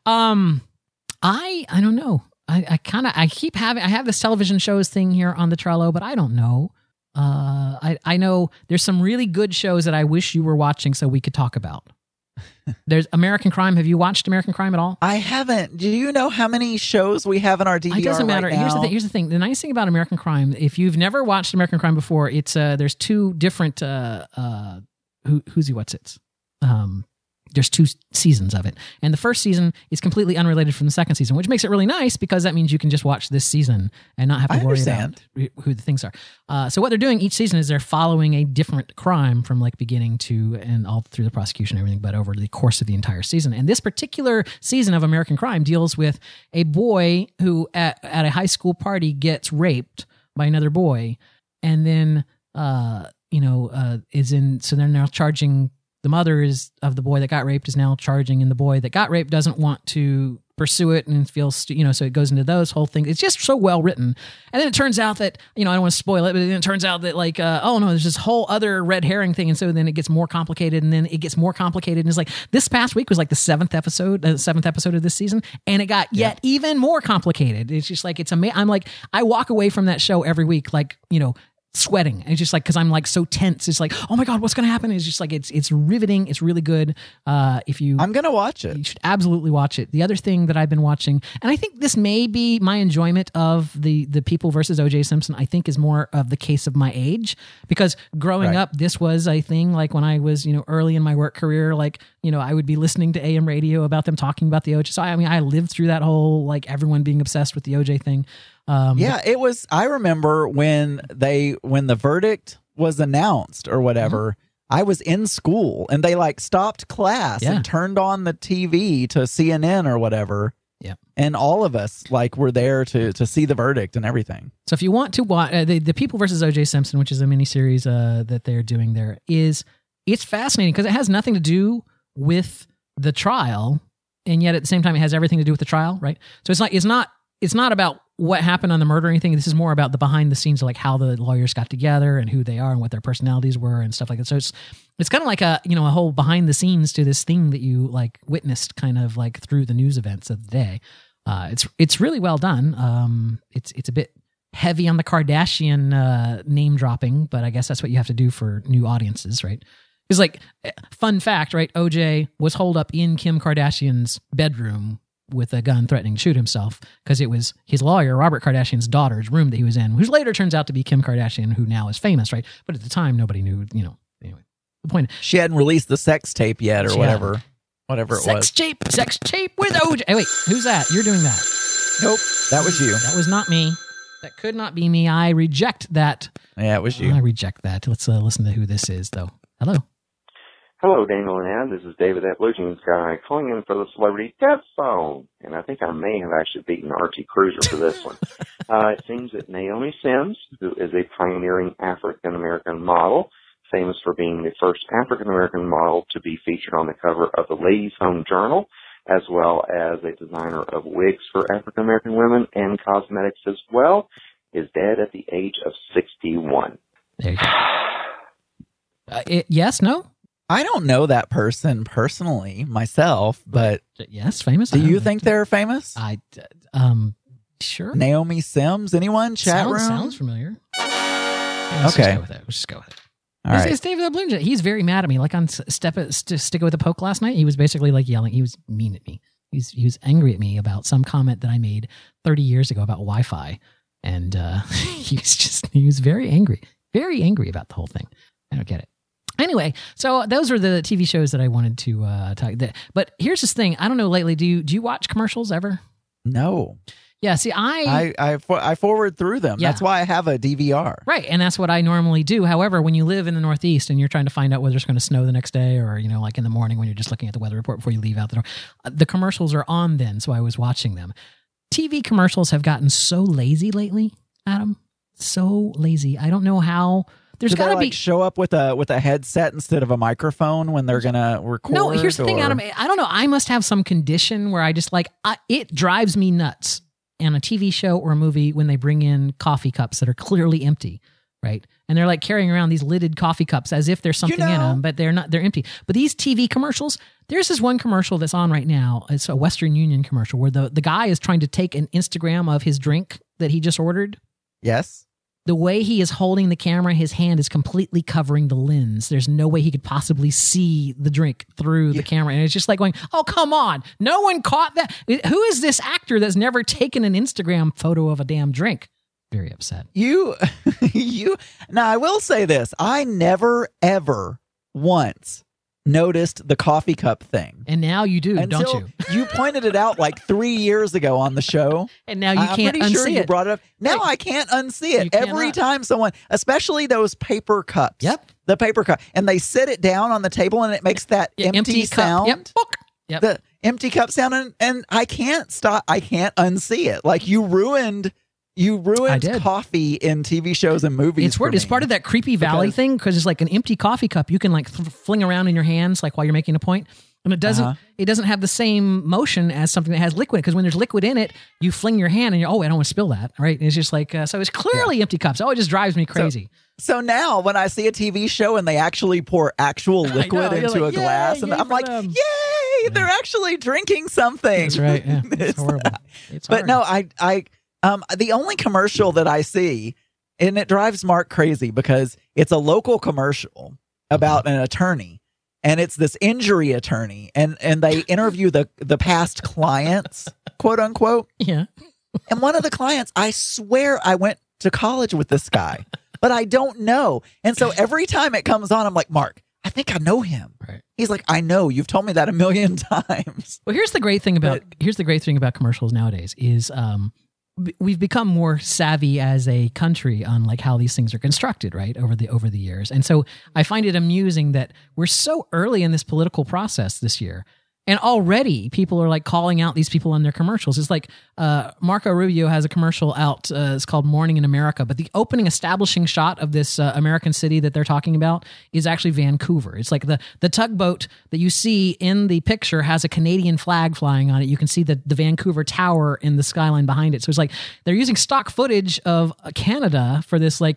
I don't know. I have this television shows thing here on the Trello, but I don't know. I know there's some really good shows that I wish you were watching so we could talk about. There's American Crime. Have you watched American Crime at all? I haven't. Do you know how many shows we have in our DVR? It doesn't matter. Right now? Here's the thing. The nice thing about American Crime, if you've never watched American Crime before, it's there's two different there's two seasons of it. And the first season is completely unrelated from the second season, which makes it really nice because that means you can just watch this season and not have to worry about who the things are. So what they're doing each season is they're following a different crime from beginning to and all through the prosecution and everything, but over the course of the entire season. And this particular season of American Crime deals with a boy who at a high school party gets raped by another boy and then, so they're now charging. The mother of the boy that got raped is now charging, and the boy that got raped doesn't want to pursue it and feels, so it goes into those whole things. It's just so well written. And then it turns out that, I don't want to spoil it, but then it turns out that there's this whole other red herring thing. And so then it gets more complicated and then it gets more complicated. And it's this past week was the seventh episode of this season. And it got yet even more complicated. It's just it's amazing. I'm I walk away from that show every week, sweating. It's just because I'm so tense. It's oh my God, what's going to happen? It's just it's riveting. It's really good. I'm going to watch it. You should absolutely watch it. The other thing that I've been watching, and I think this may be my enjoyment of the People versus O.J. Simpson, I think is more of the case of my age, because growing up, this was a thing when I was, early in my work career, I would be listening to AM radio about them talking about the O.J. So I lived through that whole, everyone being obsessed with the O.J. thing. It was. I remember when the verdict was announced or whatever. I was in school and they stopped class and turned on the TV to CNN or whatever. Yeah, and all of us were there to see the verdict and everything. So if you want to watch the People versus O.J. Simpson, which is a miniseries that they're doing there, it's fascinating because it has nothing to do with the trial, and yet at the same time it has everything to do with the trial, right? So it's not about what happened on the murder or anything. This is more about the behind the scenes of how the lawyers got together and who they are and what their personalities were and stuff like that. So it's kind of a whole behind the scenes to this thing that you witnessed kind of through the news events of the day. It's really well done. It's a bit heavy on the Kardashian name dropping, but I guess that's what you have to do for new audiences, right? It's fun fact, right? OJ was holed up in Kim Kardashian's bedroom with a gun threatening to shoot himself because it was his lawyer, Robert Kardashian's daughter's room that he was in, who later turns out to be Kim Kardashian, who now is famous, right? But at the time, nobody knew, anyway. The point. She hadn't released the sex tape yet or whatever. Whatever it was. Sex tape with OJ. Hey, wait, who's that? You're doing that. Nope, that was you. That was not me. That could not be me. I reject that. Yeah, it was you. I reject that. Let's listen to who this is, though. Hello. Hello, Daniel and Ad. This is David, that Blue Jeans guy, calling in for the Celebrity Death Phone. And I think I may have actually beaten Archie Cruiser for this one. It seems that Naomi Sims, who is a pioneering African-American model, famous for being the first African-American model to be featured on the cover of the Ladies' Home Journal, as well as a designer of wigs for African-American women and cosmetics as well, is dead at the age of 61. There you go. Yes, no? I don't know that person personally myself, but yes, famous. Do you think they're famous? Sure. Naomi Sims, anyone? Chat room? Sounds familiar. Okay. Let's just go with it. It's David Bloomberg. He's very mad at me. Like on Stick It With a Poke last night, he was basically like yelling. He was mean at me. He was angry at me about some comment that I made 30 years ago about Wi-Fi. And he was very angry about the whole thing. I don't get it. Anyway, so those are the TV shows that I wanted to talk. But here's this thing. I don't know lately. Do you watch commercials ever? No. Yeah, see, I forward through them. Yeah. That's why I have a DVR. Right, and that's what I normally do. However, when you live in the Northeast and you're trying to find out whether it's going to snow the next day or, like in the morning when you're just looking at the weather report before you leave out the door, the commercials are on then, so I was watching them. TV commercials have gotten so lazy lately, Adam. So lazy. I don't know how. There's got to be show up with a headset instead of a microphone when they're gonna record. No, here's the thing, Adam. I don't know. I must have some condition where I just it drives me nuts on a TV show or a movie when they bring in coffee cups that are clearly empty, right? And they're like carrying around these lidded coffee cups as if there's something in them, but they're not. They're empty. But these TV commercials, there's this one commercial that's on right now. It's a Western Union commercial where the guy is trying to take an Instagram of his drink that he just ordered. Yes. The way he is holding the camera, his hand is completely covering the lens. There's no way he could possibly see the drink through the camera. And it's just like going, oh, come on. No one caught that. Who is this actor that's never taken an Instagram photo of a damn drink? Very upset. Now, I will say this. I never, ever once noticed the coffee cup thing. And now you do, don't you? You pointed it out like 3 years ago on the show. And now you can't unsee sure it. You brought it up. Now I can't unsee it. Every time someone, especially those paper cups. Yep. The paper cup. And they sit it down on the table and it makes that empty sound. Yep. The empty cup sound. And I can't stop. I can't unsee it. Like you ruined coffee in TV shows and movies. It's weird. It's part of that Creepy Valley thing because it's like an empty coffee cup you can like fling around in your hands like while you're making a point. And it doesn't have the same motion as something that has liquid because when there's liquid in it, you fling your hand and you're, I don't want to spill that. Right. And it's just like, so it's clearly empty cups. Oh, it just drives me crazy. So now when I see a TV show and they actually pour actual liquid into a glass and I'm like, yay, they're actually drinking something. That's right. Yeah. It's horrible. But no, the only commercial that I see, and it drives Mark crazy because it's a local commercial about an attorney, and it's this injury attorney, and they interview the past clients, quote unquote. Yeah. And one of the clients, I swear I went to college with this guy, but I don't know. And so every time it comes on, I'm like, Mark, I think I know him. Right. He's like, I know. You've told me that 1,000,000 times. Well, here's the great thing about commercials nowadays is we've become more savvy as a country on like how these things are constructed, right, over the years. And so I find it amusing that we're so early in this political process this year. And already people are like calling out these people on their commercials. It's like Marco Rubio has a commercial out. It's called Morning in America. But the opening establishing shot of this American city that they're talking about is actually Vancouver. It's like the tugboat that you see in the picture has a Canadian flag flying on it. You can see the Vancouver Tower in the skyline behind it. So it's like they're using stock footage of Canada for this like,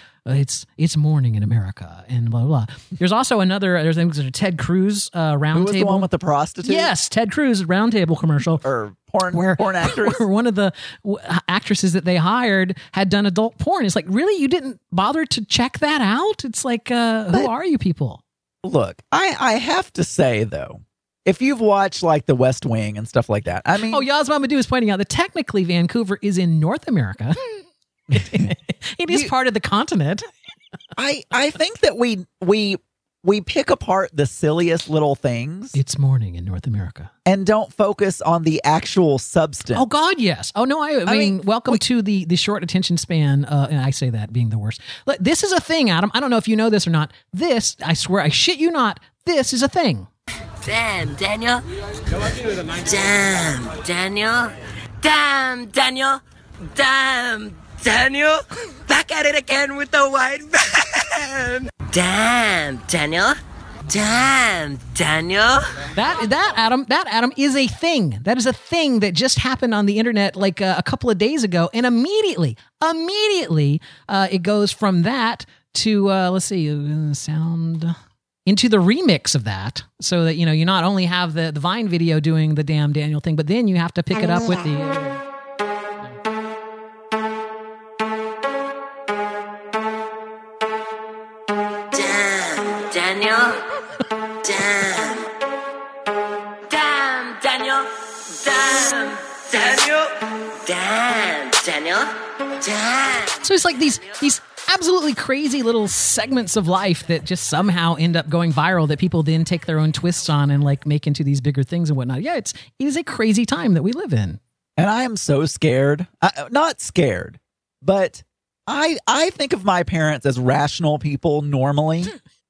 it's morning in America and blah, blah, blah. There's also there's a Ted Cruz roundtable. Who was the one with the prostitute? Yes, Ted Cruz roundtable commercial. Or porn actress. Where one of the actresses that they hired had done adult porn. It's like, really? You didn't bother to check that out? It's like, who are you people? Look, I have to say, though, if you've watched like The West Wing and stuff like that, I mean... Oh, Yaz Mamadou is pointing out that technically Vancouver is in North America. It is part of the continent. I think that we pick apart the silliest little things. It's morning in North America. And don't focus on the actual substance. Oh, God, yes. Oh, no, I mean welcome to the short attention span. And I say that being the worst. Look, this is a thing, Adam. I don't know if you know this or not. This, I swear, I shit you not, this is a thing. Damn, Daniel. Damn, Daniel. Damn, Daniel. Damn, Daniel. Back at it again with the white van. Damn, Daniel. Damn, Daniel. That Adam is a thing. That is a thing that just happened on the internet like a couple of days ago, and immediately, it goes from that to let's see, sound into the remix of that, so that you not only have the Vine video doing the damn Daniel thing, but then you have to pick it up with the. damn. So it's like these absolutely crazy little segments of life that just somehow end up going viral that people then take their own twists on and like make into these bigger things and whatnot. Yeah, it is a crazy time that we live in. And I am so scared. Not scared, but I think of my parents as rational people normally.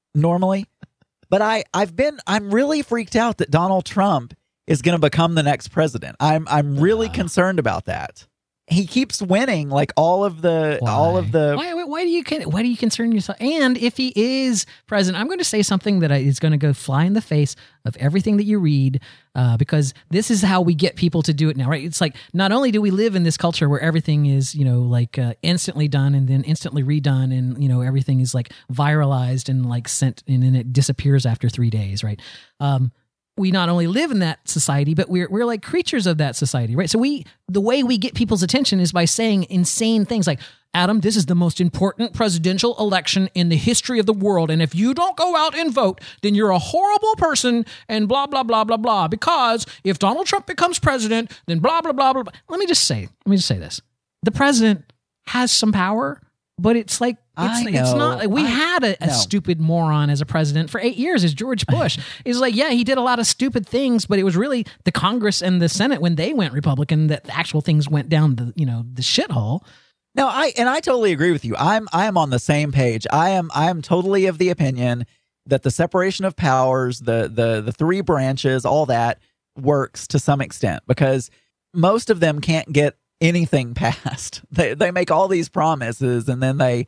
But I'm really freaked out that Donald Trump is going to become the next president. I'm really concerned about that. He keeps winning like all of the. Why do you concern yourself? And if he is president, I'm going to say something that is going to go fly in the face of everything that you read, because this is how we get people to do it now, right? It's like not only do we live in this culture where everything is instantly done and then instantly redone, and everything is like viralized and like sent and then it disappears after 3 days, right? We not only live in that society, but we're like creatures of that society, right? So the way we get people's attention is by saying insane things like, Adam, this is the most important presidential election in the history of the world, and if you don't go out and vote, then you're a horrible person, and blah, blah, blah, blah, blah, because if Donald Trump becomes president, then blah, blah, blah, blah, blah. Let me just say this. The president has some power, but it's like, it's not like we had a stupid moron as a president for 8 years as George Bush. It's like, yeah, he did a lot of stupid things, but it was really the Congress and the Senate when they went Republican that the actual things went down the shithole. No, I totally agree with you. I am on the same page. I am totally of the opinion that the separation of powers, the three branches, all that works to some extent because most of them can't get anything passed. They make all these promises and then the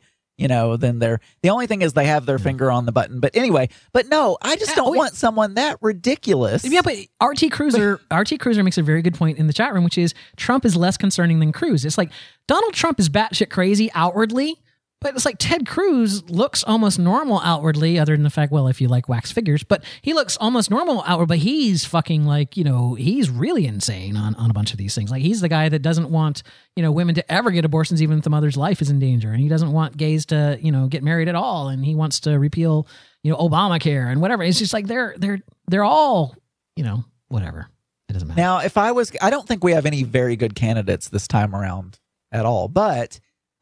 only thing is they have their finger on the button. But anyway, no, I just don't want someone that ridiculous. Yeah, but RT Cruiser makes a very good point in the chat room, which is Trump is less concerning than Cruz. It's like Donald Trump is batshit crazy outwardly, but it's like Ted Cruz looks almost normal outwardly, other than the fact, well, if you like wax figures, but he looks almost normal outward, but he's fucking like, he's really insane on a bunch of these things. Like he's the guy that doesn't want, women to ever get abortions, even if the mother's life is in danger. And he doesn't want gays to, get married at all. And he wants to repeal, Obamacare and whatever. It's just like, they're all, whatever. It doesn't matter. Now, I don't think we have any very good candidates this time around at all, but,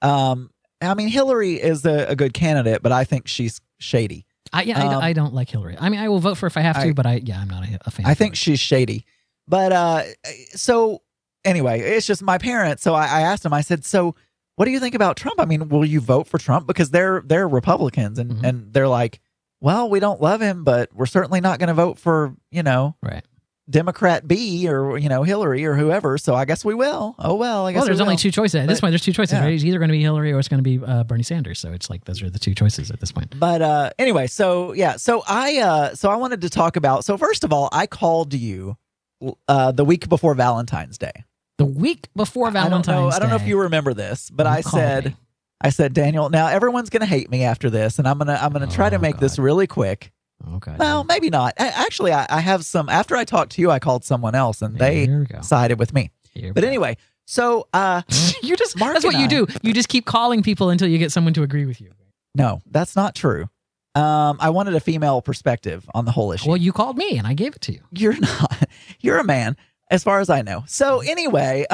Hillary is a good candidate, but I think she's shady. I don't like Hillary. I mean, I will vote for her if I have to, but I'm not a fan. I think she's shady. But so anyway, it's just my parents. So I asked them, I said, so what do you think about Trump? I mean, will you vote for Trump? Because they're Republicans and they're like, well, we don't love him, but we're certainly not going to vote for, right. Democrat B or, Hillary or whoever. So I guess we will. Oh, well, I guess there's only two choices. At this point, there's two choices, right? It's either going to be Hillary or it's going to be Bernie Sanders. So it's like, those are the two choices at this point. But anyway, so I wanted to talk about, so first of all, I called you the week before Valentine's Day. The week before Valentine's Day. I don't know if you remember this, but I said, Daniel, now everyone's going to hate me after this, and I'm going to try to make this really quick. Okay. Well, maybe not. Actually, I have some. After I talked to you, I called someone else, and they sided with me. But anyway, so you just that's what you do. You just keep calling people until you get someone to agree with you. No, that's not true. I wanted a female perspective on the whole issue. Well, you called me, and I gave it to you. You're not. You're a man, as far as I know. So anyway,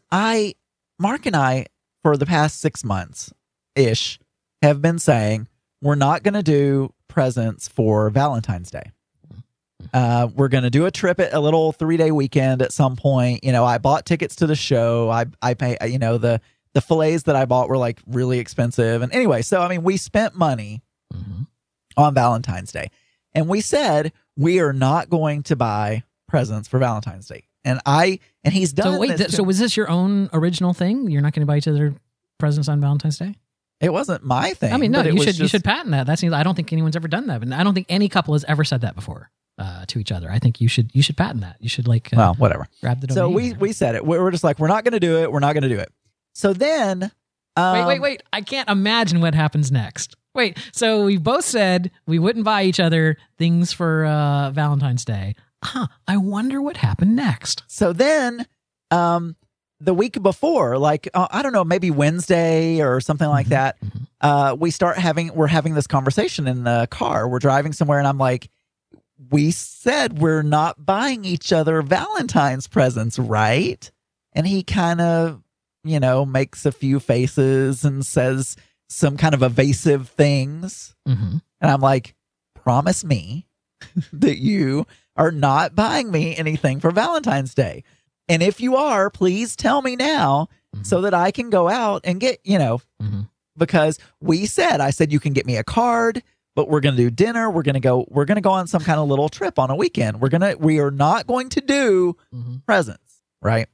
Mark and I, for the past 6 months ish, have been saying we're not going to do presents for Valentine's Day. We're going to do a little 3-day weekend at some point. I bought tickets to the show. I pay, the fillets that I bought were like really expensive. And anyway, so, we spent money on Valentine's Day, and we said we are not going to buy presents for Valentine's Day. And he's done. So wait, so was this your own original thing? You're not going to buy each other presents on Valentine's Day? It wasn't my thing. No, you should patent that. That seems. I don't think anyone's ever done that, but I don't think any couple has ever said that before to each other. I think you should patent that. You should well, whatever. Grab the domain. So we said it. We're just like, we're not going to do it. We're not going to do it. So then, wait. I can't imagine what happens next. Wait. So we both said we wouldn't buy each other things for Valentine's Day. I wonder what happened next. So then, the week before, like, I don't know, maybe Wednesday or something like that, we're having this conversation in the car. We're driving somewhere, and I'm like, we said we're not buying each other Valentine's presents, right? And he kind of makes a few faces and says some kind of evasive things. Mm-hmm. And I'm like, promise me that you are not buying me anything for Valentine's Day. And if you are, please tell me now so that I can go out and get, because I said, you can get me a card, but we're going to do dinner. We're going to go on some kind of little trip on a weekend. We are not going to do presents, right?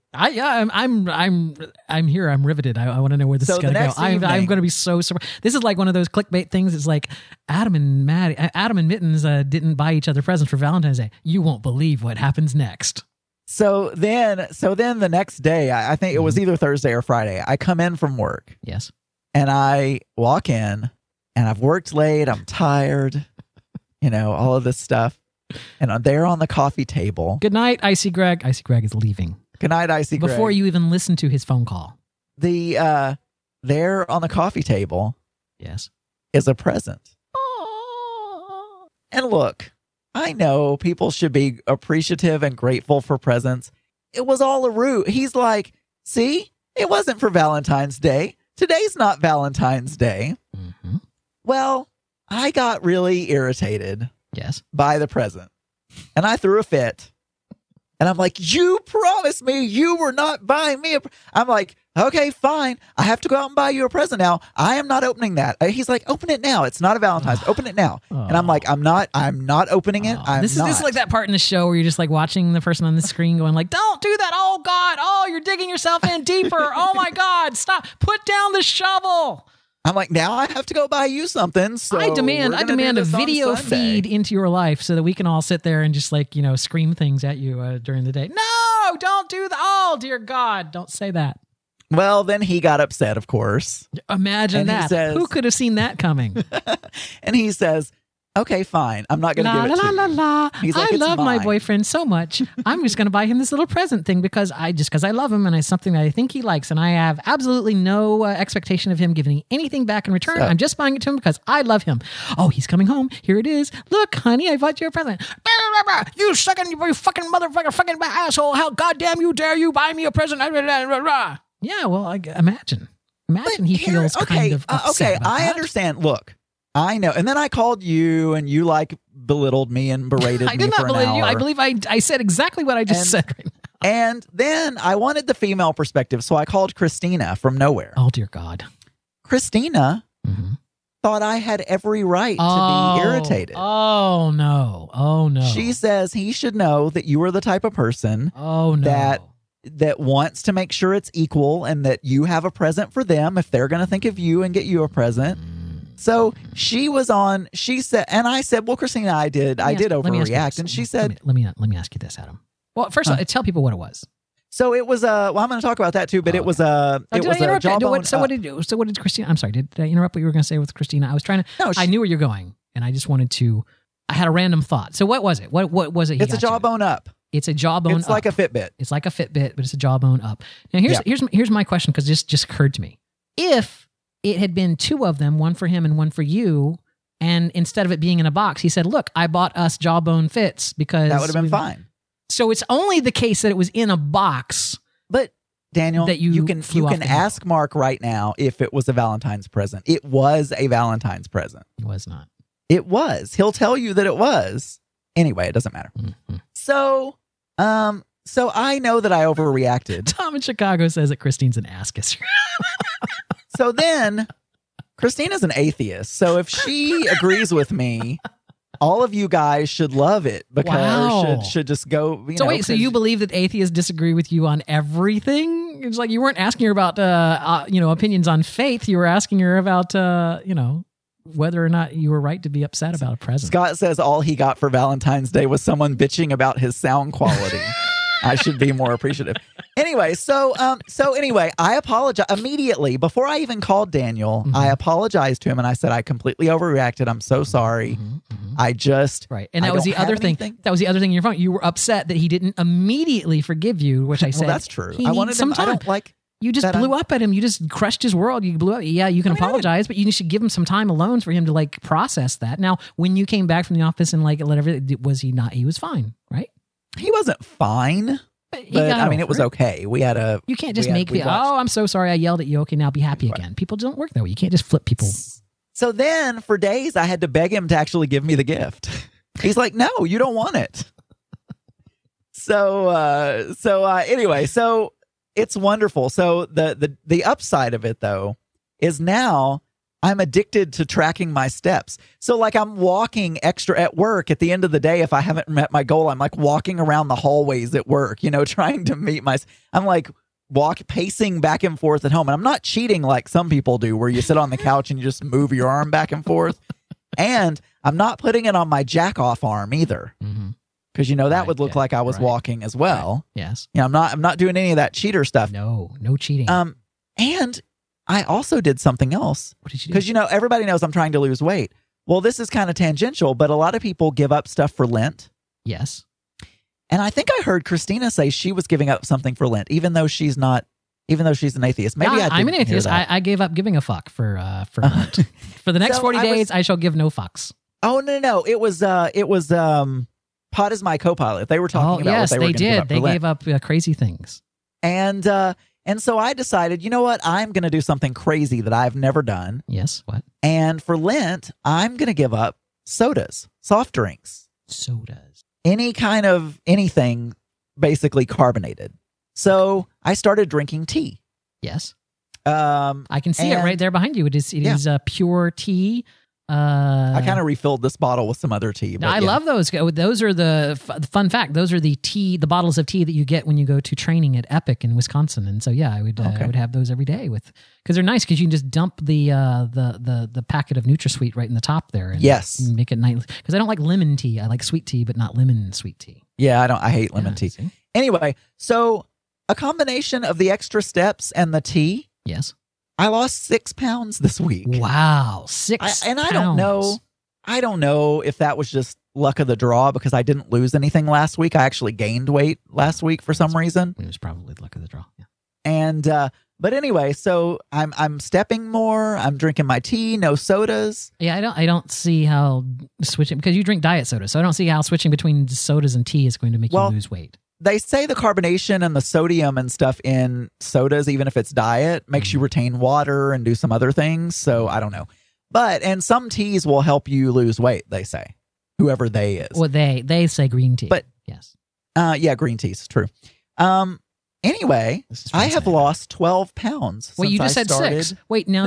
I'm here. I'm riveted. I want to know where this is going to go. I'm going to be so surprised. This is like one of those clickbait things. It's like Adam and Mittens didn't buy each other presents for Valentine's Day. You won't believe what happens next. So then the next day, I think it was either Thursday or Friday, I come in from work. Yes. And I walk in and I've worked late. I'm tired, all of this stuff. And I'm there on the coffee table. Good night, Icy Greg. Icy Greg is leaving. Good night, Icy Greg. Before you even listen to his phone call. There on the coffee table. Yes. Is a present. And look, I know people should be appreciative and grateful for presents. It was all a root. He's like, see, it wasn't for Valentine's Day. Today's not Valentine's Day. Mm-hmm. Well, I got really irritated. Yes. By the present. And I threw a fit. And I'm like, you promised me you were not buying me I'm like, okay, fine. I have to go out and buy you a present now. I am not opening that. He's like, open it now. It's not a Valentine's. Open it now. And I'm like, I'm not opening it. This is like that part in the show where you're just like watching the person on the screen going like, don't do that. Oh God. Oh, you're digging yourself in deeper. Oh my God. Stop. Put down the shovel. I'm like, now I have to go buy you something. So I demand a video feed into your life so that we can all sit there and just like, scream things at you during the day. No, don't do that. Oh, dear God. Don't say that. Well, then he got upset, of course. Imagine that. Who could have seen that coming? And he says, okay, fine. I'm not going to give it to you. He's like, I love my boyfriend so much. I'm just going to buy him this little present thing because I love him and it's something that I think he likes. And I have absolutely no expectation of him giving anything back in return. I'm just buying it to him because I love him. Oh, he's coming home. Here it is. Look, honey, I bought you a present. You fucking motherfucker, fucking asshole. How goddamn you dare you buy me a present? Yeah, well, imagine he feels kind of upset about that. I understand. Look. I know. And then I called you and you belittled me and berated me for an hour. I did not belittle you. I believe I said exactly what I just said right now. And then I wanted the female perspective. So I called Christina from nowhere. Oh, dear God. Christina thought I had every right to be irritated. Oh, no. Oh, no. She says he should know that you are the type of person that wants to make sure it's equal and that you have a present for them if they're going to think of you and get you a present. So she said, and I said, well, Christina, I did overreact. And she said, let me ask you this, Adam. Well, first of all, tell people what it was. So it was I'm going to talk about that too, but it was a jawbone. So what did Christina, I'm sorry, did I interrupt what you were going to say with Christina? I was trying to, I knew where you're going and I just I had a random thought. So what was it? What was it? It's a jawbone up. It's a jawbone up. It's like a Fitbit. It's like a Fitbit, but it's a jawbone up. Now here's my question because this just occurred to me. If it had been two of them, one for him and one for you, and instead of it being in a box, he said, look, I bought us jawbone fits because... That would have been fine. So it's only the case that it was in a box. But, Daniel, that you can ask Mark right now if it was a Valentine's present. It was a Valentine's present. It was not. It was. He'll tell you that it was. Anyway, it doesn't matter. Mm-hmm. So I know that I overreacted. Tom in Chicago says that Christine's an ass kisser. So then, Christina's an atheist. So if she agrees with me, all of you guys should love it because should just go. So you believe that atheists disagree with you on everything? It's like you weren't asking her about opinions on faith. You were asking her about whether or not you were right to be upset about a present. Scott says all he got for Valentine's Day was someone bitching about his sound quality. I should be more appreciative. Anyway, so anyway, I apologize immediately before I even called Daniel. I apologized to him and I said I completely overreacted. I'm so sorry. I just and that was the other thing. That was the other thing in your phone. You were upset that he didn't immediately forgive you, which I said. Well, that's true. I wanted some time. I don't like. You just blew up at him. You just crushed his world. You blew up. Yeah, you can apologize, but you should give him some time alone for him to process that. Now, when you came back from the office and was he not? He was fine, right? He wasn't fine. but I mean, it over was okay. We had a. You can't just we had- make we people, watched- oh, I'm so sorry I yelled at you. Okay, now be happy again. People don't work that way. You can't just flip people. So then for days, I had to beg him to actually give me the gift. He's like, no, you don't want it. So anyway, so it's wonderful. So the upside of it, though, is now I'm addicted to tracking my steps. So like I'm walking extra at work at the end of the day. If I haven't met my goal, I'm like walking around the hallways at work, trying to meet I'm like pacing back and forth at home. And I'm not cheating like some people do where you sit on the couch and you just move your arm back and forth. And I'm not putting it on my jack off arm either. Because that would look like I was walking as well. Right. Yes. I'm not doing any of that cheater stuff. No cheating. And I also did something else. What did you do? Because everybody knows I'm trying to lose weight. Well, this is kind of tangential, but a lot of people give up stuff for Lent. Yes. And I think I heard Christina say she was giving up something for Lent, even though she's an atheist. Maybe I'm an atheist. I gave up giving a fuck for Lent. For the next 40 days, I shall give no fucks. Oh no! It was Pot is my co-pilot. They were talking about what they were going to give up for They Lent. gave up crazy things. And so I decided, you know what? I'm going to do something crazy that I've never done. Yes. What? And for Lent, I'm going to give up sodas, soft drinks. Sodas. Any kind of anything basically carbonated. So I started drinking tea. Yes. I can see it right there behind you. It is pure tea. I kind of refilled this bottle with some other tea. I love those. Those are the fun fact. Those are the bottles of tea that you get when you go to training at Epic in Wisconsin. And so, I would have those every day because they're nice because you can just dump the packet of NutraSweet right in the top there. And make it nice. Because I don't like lemon tea. I like sweet tea, but not lemon sweet tea. Yeah, I hate lemon tea. See? Anyway, so a combination of the extra steps and the tea. Yes. I lost 6 pounds this week. Wow, 6 pounds. And I don't know if that was just luck of the draw because I didn't lose anything last week. I actually gained weight last week for some reason. It was probably luck of the draw. Yeah. And but anyway, so I'm stepping more. I'm drinking my tea, no sodas. Yeah, I don't see how switching because you drink diet soda, so I don't see how switching between sodas and tea is going to make you lose weight. They say the carbonation and the sodium and stuff in sodas, even if it's diet, makes you retain water and do some other things. So I don't know. And some teas will help you lose weight, they say. Whoever they is. Well, they say green tea. But yes. Yeah, green tea is true. Anyway, I have lost 12 pounds. Wait, you just said 6. Wait, now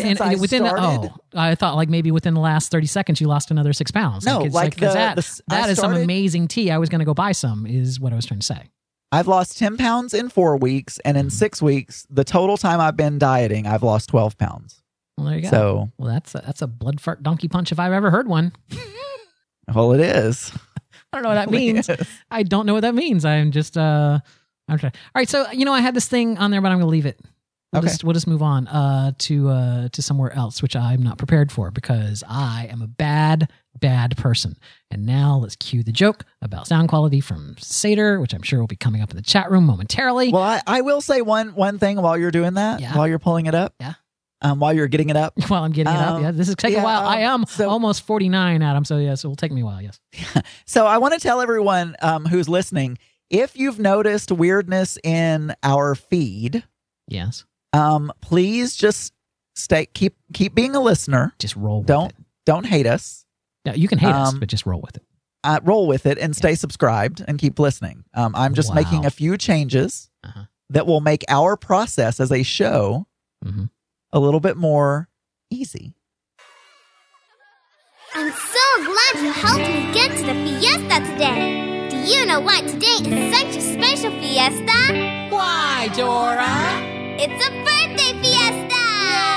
I thought like maybe within the last 30 seconds you lost another 6 pounds. No, that is some amazing tea. I was going to go buy some is what I was trying to say. I've lost 10 pounds in 4 weeks, and in 6 weeks, the total time I've been dieting, I've lost 12 pounds. Well, there you go. So, that's a blood fart donkey punch if I've ever heard one. Well, it is. I don't know what that means. I don't know what that means. I'm just I'm trying. All right, so I had this thing on there, but I'm going to leave it. We'll just move on to somewhere else, which I'm not prepared for because I am a bad person. And now let's cue the joke about sound quality from Seder, which I'm sure will be coming up in the chat room momentarily. Well, I will say one thing while you're doing that, while you're pulling it up. Yeah. While you're getting it up. While I'm getting it up, yeah. This is taking a while. I am almost 49, Adam, so it will take me a while, yes. So I want to tell everyone who's listening, if you've noticed weirdness in our feed, yes, please just keep being a listener. Just roll with it. Don't hate us. Yeah, you can hate us, but just roll with it. Roll with it and stay subscribed and keep listening. I'm just making a few changes that will make our process as a show a little bit more easy. I'm so glad you helped me get to the fiesta today. Do you know why today is such a special fiesta? Why, Dora? It's a birthday fiesta!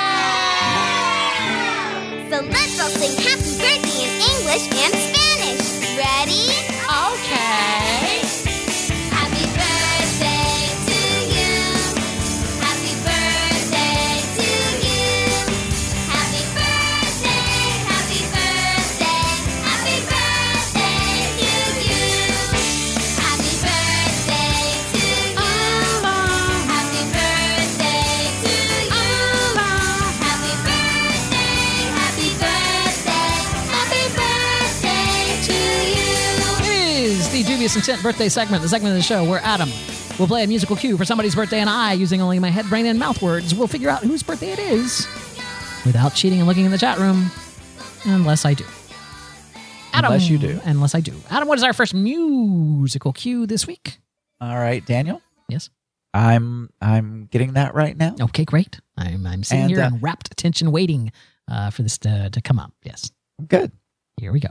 So let's all sing happy birthday in English and Spanish. Ready? Okay. Happy birthday to you. Happy birthday to you. Happy birthday, happy birthday, happy birthday to you. Happy birthday to you. Happy birthday to you. Happy birthday, happy birthday to you. It is the Dubious Intent birthday segment, the segment of the show where Adam We'll play a musical cue for somebody's birthday, and I, using only my head, brain, and mouth words, will figure out whose birthday it is without cheating and looking in the chat room, unless I do. Adam, unless you do. Unless I do. Adam, what is our first musical cue this week? All right, Daniel. Yes. I'm getting that right now. Okay, great. I'm sitting here in rapt attention, waiting for this to come up. Yes. Good. Here we go.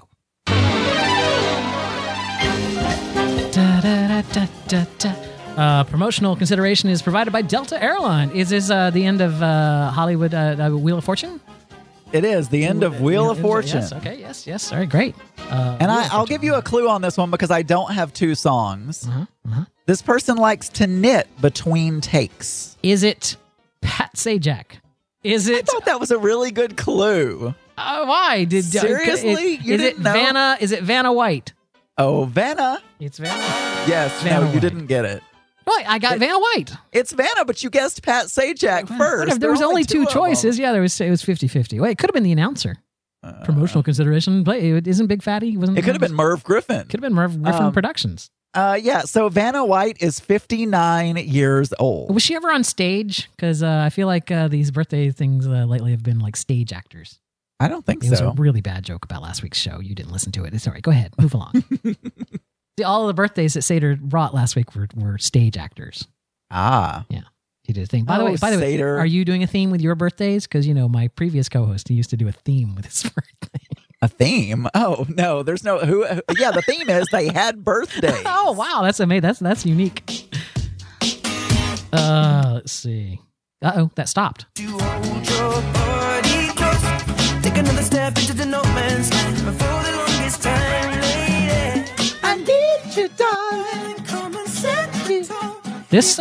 Promotional consideration is provided by Delta Airline. Is this the end of Hollywood Wheel of Fortune? It is the end of Wheel of Fortune. Yes. Okay. Yes. All right. Great. And I'll give you a clue on this one because I don't have two songs. This person likes to knit between takes. Is it Pat Sajak? Is it? I thought that was a really good clue. Why? Seriously? You didn't know? Vanna? Is it Vanna White? Oh, Vanna. It's Vanna. Yes. Vanna no, you didn't get it. Right, I got Vanna White. It's Vanna, but you guessed Pat Sajak first. Whatever, there was only two choices. Yeah, it was 50-50. Wait, it could have been the announcer. Promotional consideration. It isn't Big Fatty. It could have been Merv Griffin. Could have been Merv Griffin Productions. Yeah, so Vanna White is 59 years old. Was she ever on stage? Because I feel like these birthday things lately have been like stage actors. I don't think so. It was a really bad joke about last week's show. You didn't listen to it. It's all right. Go ahead. Move along. All of the birthdays that Seder brought last week were stage actors. Ah. Yeah. He did a thing. By the way, are you doing a theme with your birthdays? Because, my previous co-host, he used to do a theme with his birthday. A theme? Oh, no. There's no... Yeah, the theme is they had birthdays. Oh, wow. That's amazing. That's unique. Let's see. Uh-oh, that stopped. Take another step into the no man's land for the longest time, lady. I need you, darling. Come and set me this,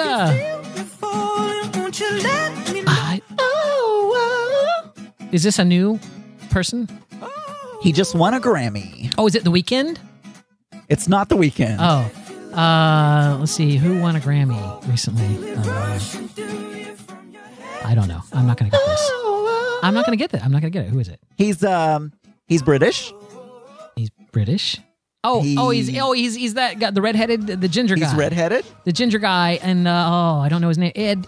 is this a new person? He just won a Grammy. Oh, is it The Weeknd? It's not The Weeknd. Oh. Let's see. Who won a Grammy recently? I don't know. I'm not going to get this. I'm not going to get that. I'm not going to get it. Who is it? He's British. He's British. He's that guy, the redheaded, the ginger guy. He's redheaded. The ginger guy, and I don't know his name. Ed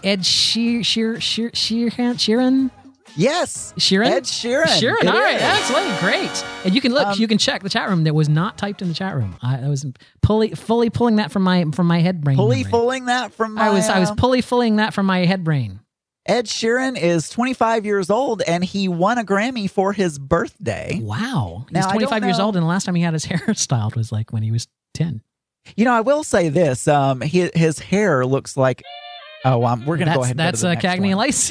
Sheeran. Yes, Sheeran. Ed Sheeran. Sheeran. All right, excellent, great. And you can look. You can check the chat room. That was not typed in the chat room. I was fully pulling that from my head brain. Pulling that from my. I was pulling that from my head brain. Ed Sheeran is 25 years old, and he won a Grammy for his birthday. Wow. He's 25 years old, and the last time he had his hair styled was like when he was 10. I will say this. His hair looks like... we're going to go ahead and that's go to the next Cagney and one. Lacey.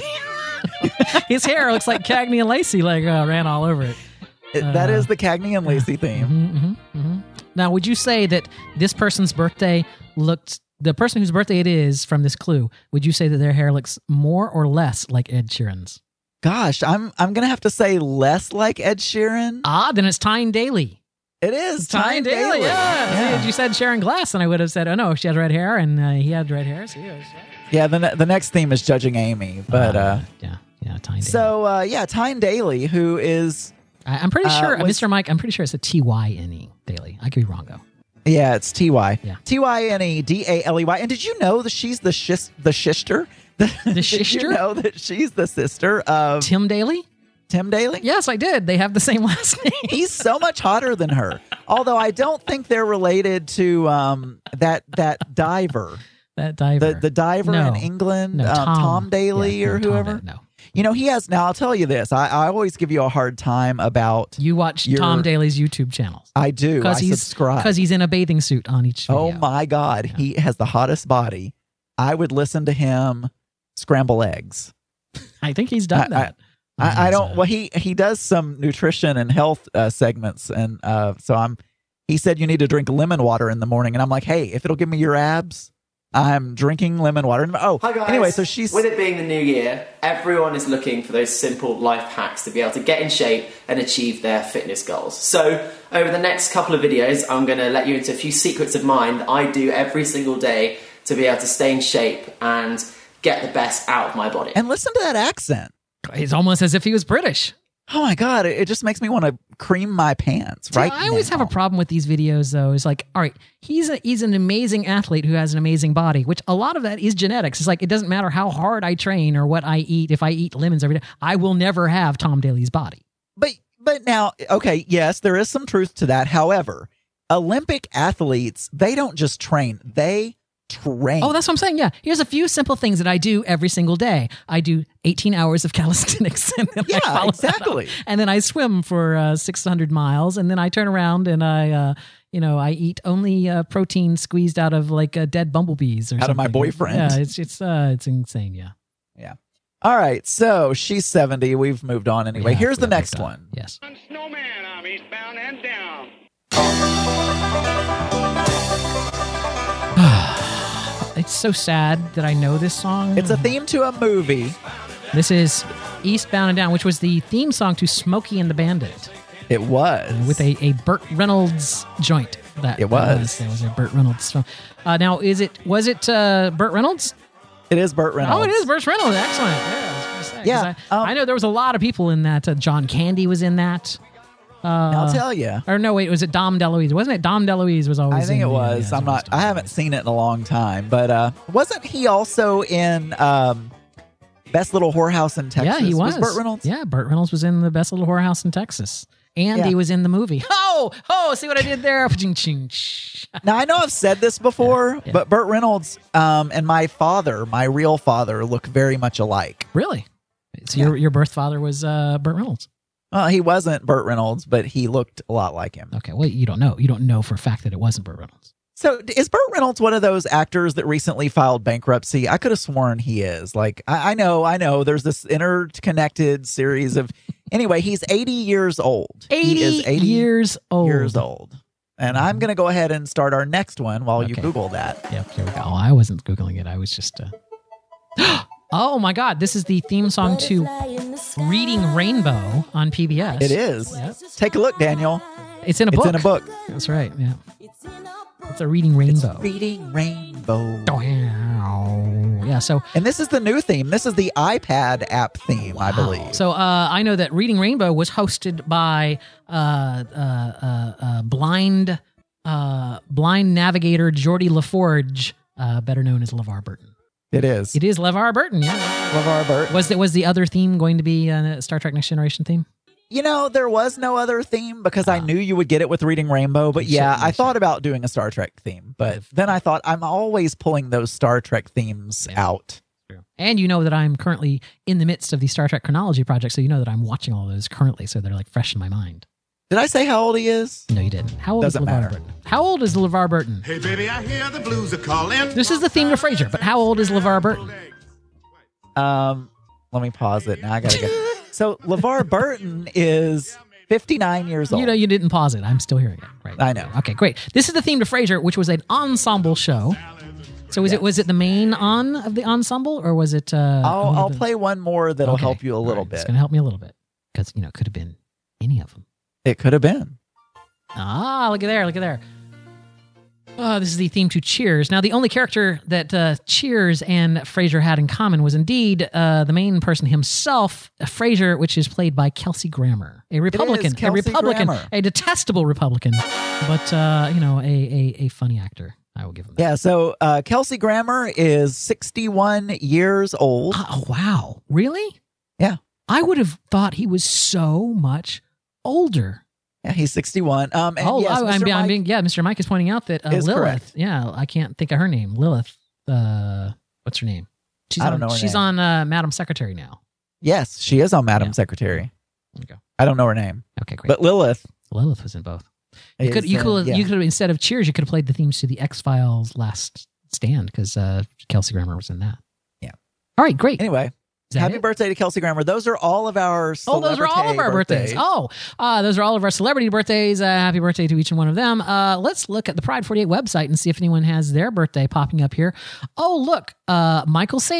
His hair looks like Cagney and Lacey, ran all over it. That is the Cagney and Lacey theme. Now, would you say that this person's birthday looked... The person whose birthday it is from this clue, would you say that their hair looks more or less like Ed Sheeran's? Gosh, I'm gonna have to say less like Ed Sheeran. Then it's Tyne Daly. It is Tyne Daly. Yeah. You said Sharon Glass, and I would have said, oh no, she has red hair, and he had red hair. So yeah. The next theme is Judging Amy, but Tyne Daly. So Tyne Daly, who is I'm pretty sure, Mr. Mike. I'm pretty sure it's a Tyne Daly. I could be wrong though. Yeah, it's T-Y. Yeah. T-Y-N-E-D-A-L-E-Y. And did you know that she's the shister? The Did shister? you know that she's the sister of... Tim Daly? Tim Daly? Yes, I did. They have the same last name. He's so much hotter than her. Although I don't think they're related to that diver. That diver. The diver in England, Tom Daly or whoever. No. He has... Now, I'll tell you this. I always give you a hard time about... You watch Tom Daly's YouTube channels. I do. I subscribe. Because he's in a bathing suit on each video. Oh, my God. Yeah. He has the hottest body. I would listen to him scramble eggs. I think he's done that. I don't... Well, he does some nutrition and health segments. And he said you need to drink lemon water in the morning. And I'm like, hey, if it'll give me your abs... I'm drinking lemon water. Hi guys. Anyway, so she's... With it being the new year, everyone is looking for those simple life hacks to be able to get in shape and achieve their fitness goals. So, over the next couple of videos, I'm going to let you into a few secrets of mine that I do every single day to be able to stay in shape and get the best out of my body. And listen to that accent. It's almost as if he was British. Oh my God, it just makes me want to cream my pants right I always have a problem with these videos, though. It's like, all right, he's an amazing athlete who has an amazing body, which a lot of that is genetics. It's like, it doesn't matter how hard I train or what I eat. If I eat lemons every day, I will never have Tom Daly's body. But now, okay, yes, there is some truth to that. However, Olympic athletes, they don't just train, they train. Oh, that's what I'm saying. Yeah. Here's a few simple things that I do every single day. I do 18 hours of calisthenics. And then I follow exactly. that up. And then I swim for 600 miles. And then I turn around and I eat only protein squeezed out of like dead bumblebees or out something. of my boyfriend. Yeah, it's insane. Yeah. Yeah. All right. So she's 70. We've moved on anyway. Yeah, Here's the next one. Yes. Snowman, I'm eastbound and down. It's so sad that I know this song. It's a theme to a movie. This is Eastbound and Down, which was the theme song to Smokey and the Bandit. It was. With a Burt Reynolds joint. That was a Burt Reynolds song. Now, was it Burt Reynolds? It is Burt Reynolds. Oh, it is Burt Reynolds. Excellent. Yeah, I was going to say. Yeah. I know there was a lot of people in that. John Candy was in that. I'll tell you. Or no, wait, was it Dom DeLuise? Wasn't it? Dom DeLuise was always. I think in it was. I haven't seen it in a long time, but wasn't he also in Best Little Whorehouse in Texas? Yeah, he was. Burt Reynolds? Yeah, Burt Reynolds was in the Best Little Whorehouse in Texas, and he was in the movie. Oh, see what I did there? Now I know I've said this before, but Burt Reynolds and my real father, look very much alike. Really? So your birth father was Burt Reynolds. He wasn't Burt Reynolds, but he looked a lot like him. Okay, well, you don't know. You don't know for a fact that it wasn't Burt Reynolds. So is Burt Reynolds one of those actors that recently filed bankruptcy? I could have sworn he is. Like, I know. There's this interconnected series of... Anyway, he's 80 years old. 80 years old. And I'm going to go ahead and start our next one while you Google that. Yep, here we go. Oh, I wasn't Googling it. I was just... Oh my God, this is the theme song to Reading Rainbow on PBS. It is. Yep. Take a look, Daniel. It's in a book. It's in a book. That's right, yeah. It's a Reading Rainbow. It's Reading Rainbow. Yeah, so... And this is the new theme. This is the iPad app theme, I believe. So I know that Reading Rainbow was hosted by blind navigator Geordie LaForge, better known as LeVar Burton. It is. It is LeVar Burton, yeah. LeVar Burton. Was the other theme going to be a Star Trek Next Generation theme? You know, there was no other theme because I knew you would get it with Reading Rainbow. But yeah, I thought about doing a Star Trek theme. But then I thought I'm always pulling those Star Trek themes out. And you know that I'm currently in the midst of the Star Trek chronology project, so you know that I'm watching all those currently, so they're like fresh in my mind. Did I say how old he is? No, you didn't. How old Doesn't is LeVar matter. Burton? How old is LeVar Burton? Hey, baby, I hear the blues are calling. This is the theme to Frasier, but how old is LeVar Burton? Let me pause it. Now I gotta go. So LeVar Burton is 59 years old. You know, you didn't pause it. I'm still hearing it. Right. I know. Okay, great. This is the theme to Frasier, which was an ensemble show. So was it the main of the ensemble, or was it? I'll play one more that'll help you a little bit. It's going to help me a little bit because it could have been any of them. It could have been. Ah, look at there. Oh, this is the theme to Cheers. Now, the only character that Cheers and Frasier had in common was indeed the main person himself, Frasier, which is played by Kelsey Grammer, a Republican, Grammer. a detestable Republican, but a funny actor. I will give him that. Yeah, so Kelsey Grammer is 61 years old. Oh, wow. Really? Yeah. I would have thought he was so much older. Yeah, he's 61. Mr. Mike is pointing out that Lilith. Correct. Yeah, I can't think of her name. Lilith. What's her name? I don't know her She's name. on Madam Secretary now. Yes, she is on Madam Secretary. Okay. I don't know her name. Okay, great. But Lilith was in both. You could instead of Cheers, you could have played the themes to the X-Files Last Stand because Kelsey Grammer was in that. Yeah. All right, great. Anyway. Happy birthday to Kelsey Grammer. Those are all of our those are all of our birthdays. Those are all of our celebrity birthdays. Happy birthday to each and one of them. Let's look at the Pride 48 website and see if anyone has their birthday popping up here. Oh, look, Michael Sage.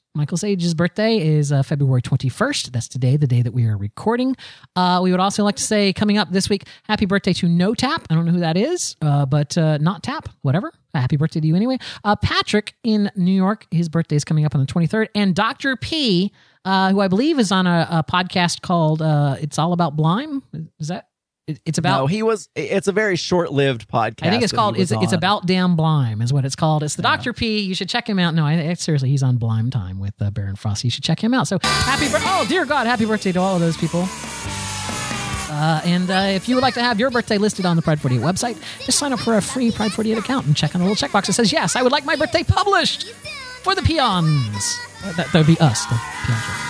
Michael Sage's birthday is February 21st. That's today, the day that we are recording. We would also like to say, coming up this week, happy birthday to No Tap. I don't know who that is, but not Tap, whatever. Happy birthday to you anyway. Patrick in New York, his birthday is coming up on the 23rd. And Dr. P, who I believe is on a podcast called It's All About Blime. Is that? It's about. No, it's a very short-lived podcast. I think it's called. It's about damn Blime, is what it's called. It's the Dr. P. You should check him out. No, seriously, he's on Blime Time with Baron Frost. You should check him out. So oh dear God, happy birthday to all of those people. And if you would like to have your birthday listed on the Pride 48 website, just sign up for a free Pride 48 account and check on the little checkbox that says, yes, I would like my birthday published for the peons. That would be us, the peons.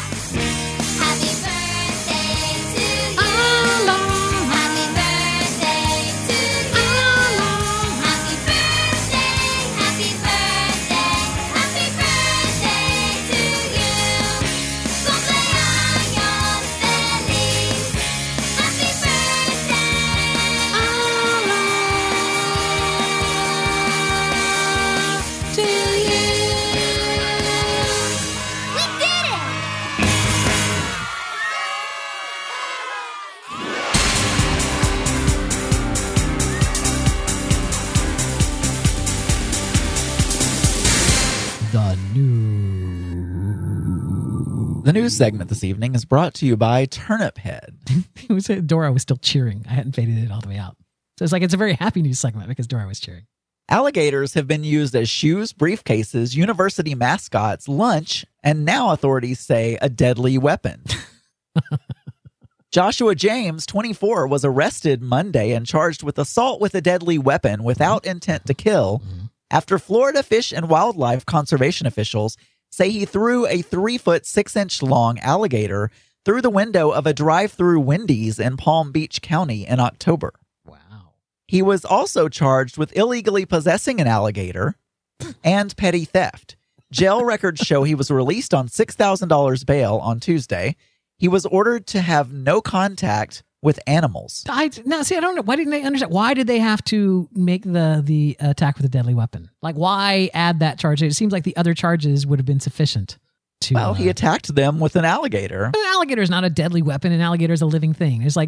The news segment this evening is brought to you by Turnip Head. Dora was still cheering. I hadn't faded it all the way out. So it's a very happy news segment because Dora was cheering. Alligators have been used as shoes, briefcases, university mascots, lunch, and now authorities say a deadly weapon. Joshua James, 24, was arrested Monday and charged with assault with a deadly weapon without intent to kill after Florida Fish and Wildlife Conservation officials say he threw a 3-foot 6-inch long alligator through the window of a drive-through Wendy's in Palm Beach County in October. Wow. He was also charged with illegally possessing an alligator and petty theft. Jail records show he was released on $6,000 bail on Tuesday. He was ordered to have no contact with animals. I don't know. Why didn't they understand? Why did they have to make the attack with a deadly weapon? Like, why add that charge? It seems like the other charges would have been sufficient. He attacked them with an alligator. An alligator is not a deadly weapon. An alligator is a living thing. It's like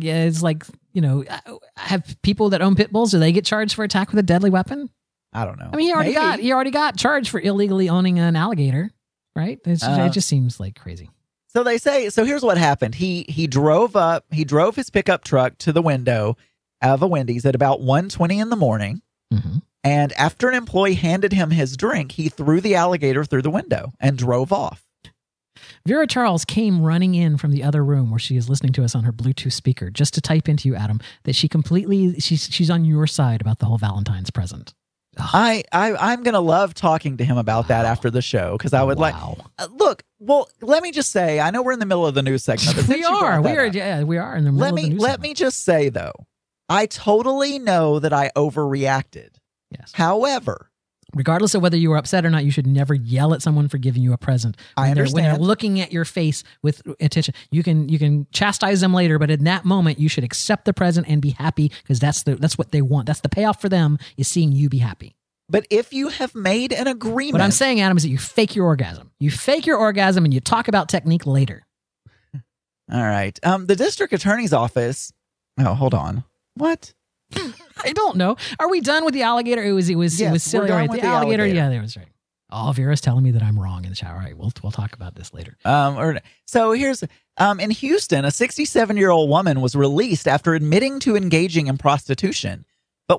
have people that own pit bulls, do they get charged for attack with a deadly weapon? I don't know. I mean, he already got charged for illegally owning an alligator, right? It just seems like crazy. So they say, so here's what happened. He drove his pickup truck to the window of a Wendy's at about 1:20 in the morning. Mm-hmm. And after an employee handed him his drink, he threw the alligator through the window and drove off. Vera Charles came running in from the other room where she is listening to us on her Bluetooth speaker just to type into you, Adam, that she's on your side about the whole Valentine's present. I'm going to love talking to him about that after the show because I would look, well, let me just say, I know we're in the middle of the news segment. But we are in the middle of the news segment. Let me just say, though, I totally know that I overreacted. Yes. However, regardless of whether you were upset or not, you should never yell at someone for giving you a present. I understand. When they're looking at your face with attention, you can chastise them later, but in that moment, you should accept the present and be happy because that's what they want. That's the payoff for them, is seeing you be happy. But if you have made an agreement... What I'm saying, Adam, is that you fake your orgasm. You fake your orgasm and you talk about technique later. All right. The district attorney's office... Oh, hold on. What? I don't know. Are we done with the alligator? It was silly, right? The alligator. Yeah, that was right. Oh, Vera's telling me that I'm wrong in the chat. All right, we'll talk about this later. So here's in Houston, a 67-year-old woman was released after admitting to engaging in prostitution, but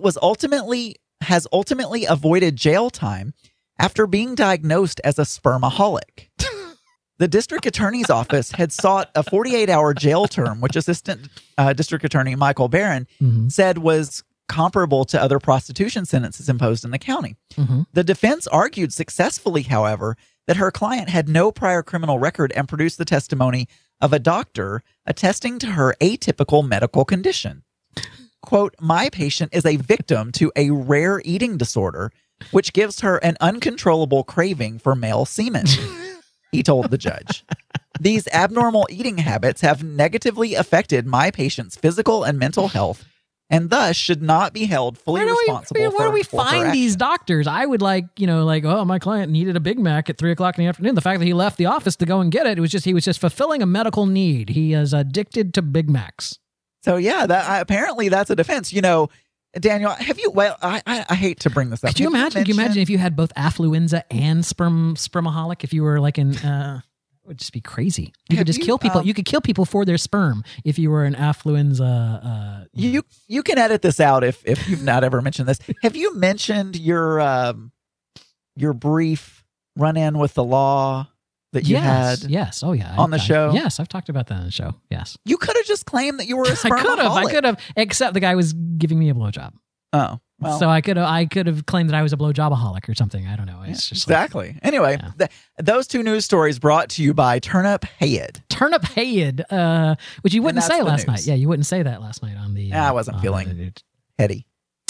has ultimately avoided jail time after being diagnosed as a spermaholic. The district attorney's office had sought a 48-hour jail term, which Assistant District Attorney Michael Barron said was comparable to other prostitution sentences imposed in the county. Mm-hmm. The defense argued successfully, however, that her client had no prior criminal record and produced the testimony of a doctor attesting to her atypical medical condition. Quote, "My patient is a victim to a rare eating disorder, which gives her an uncontrollable craving for male semen," he told the judge. "These abnormal eating habits have negatively affected my patient's physical and mental health, and thus should not be held fully responsible for Where do we for her find these actions. doctors? I would oh, my client needed a Big Mac at 3:00 in the afternoon. The fact that he left the office to go and get it, he was just fulfilling a medical need. He is addicted to Big Macs. So yeah, apparently that's a defense. Daniel, have you? Well, I hate to bring this up. Could you imagine? Could you imagine if you had both affluenza and spermaholic? If you were like in, it would just be crazy. You could just kill people. You could kill people for their sperm if you were an affluenza. You can edit this out if you've not ever mentioned this. Have you mentioned your brief run-in with the law that you had? Yes. Oh yeah. On the show. Yes, I've talked about that on the show. Yes. You could have just claimed that you were a spermaholic. I could have, except the guy was giving me a blowjob. Oh. Well, so I could have claimed that I was a blowjobaholic or something. I don't know. It's just exactly. Anyway, those two news stories brought to you by Turnip Hayed. Turnip Hayed, which you wouldn't say last night. Yeah, you wouldn't say that last night on the. I wasn't feeling heady.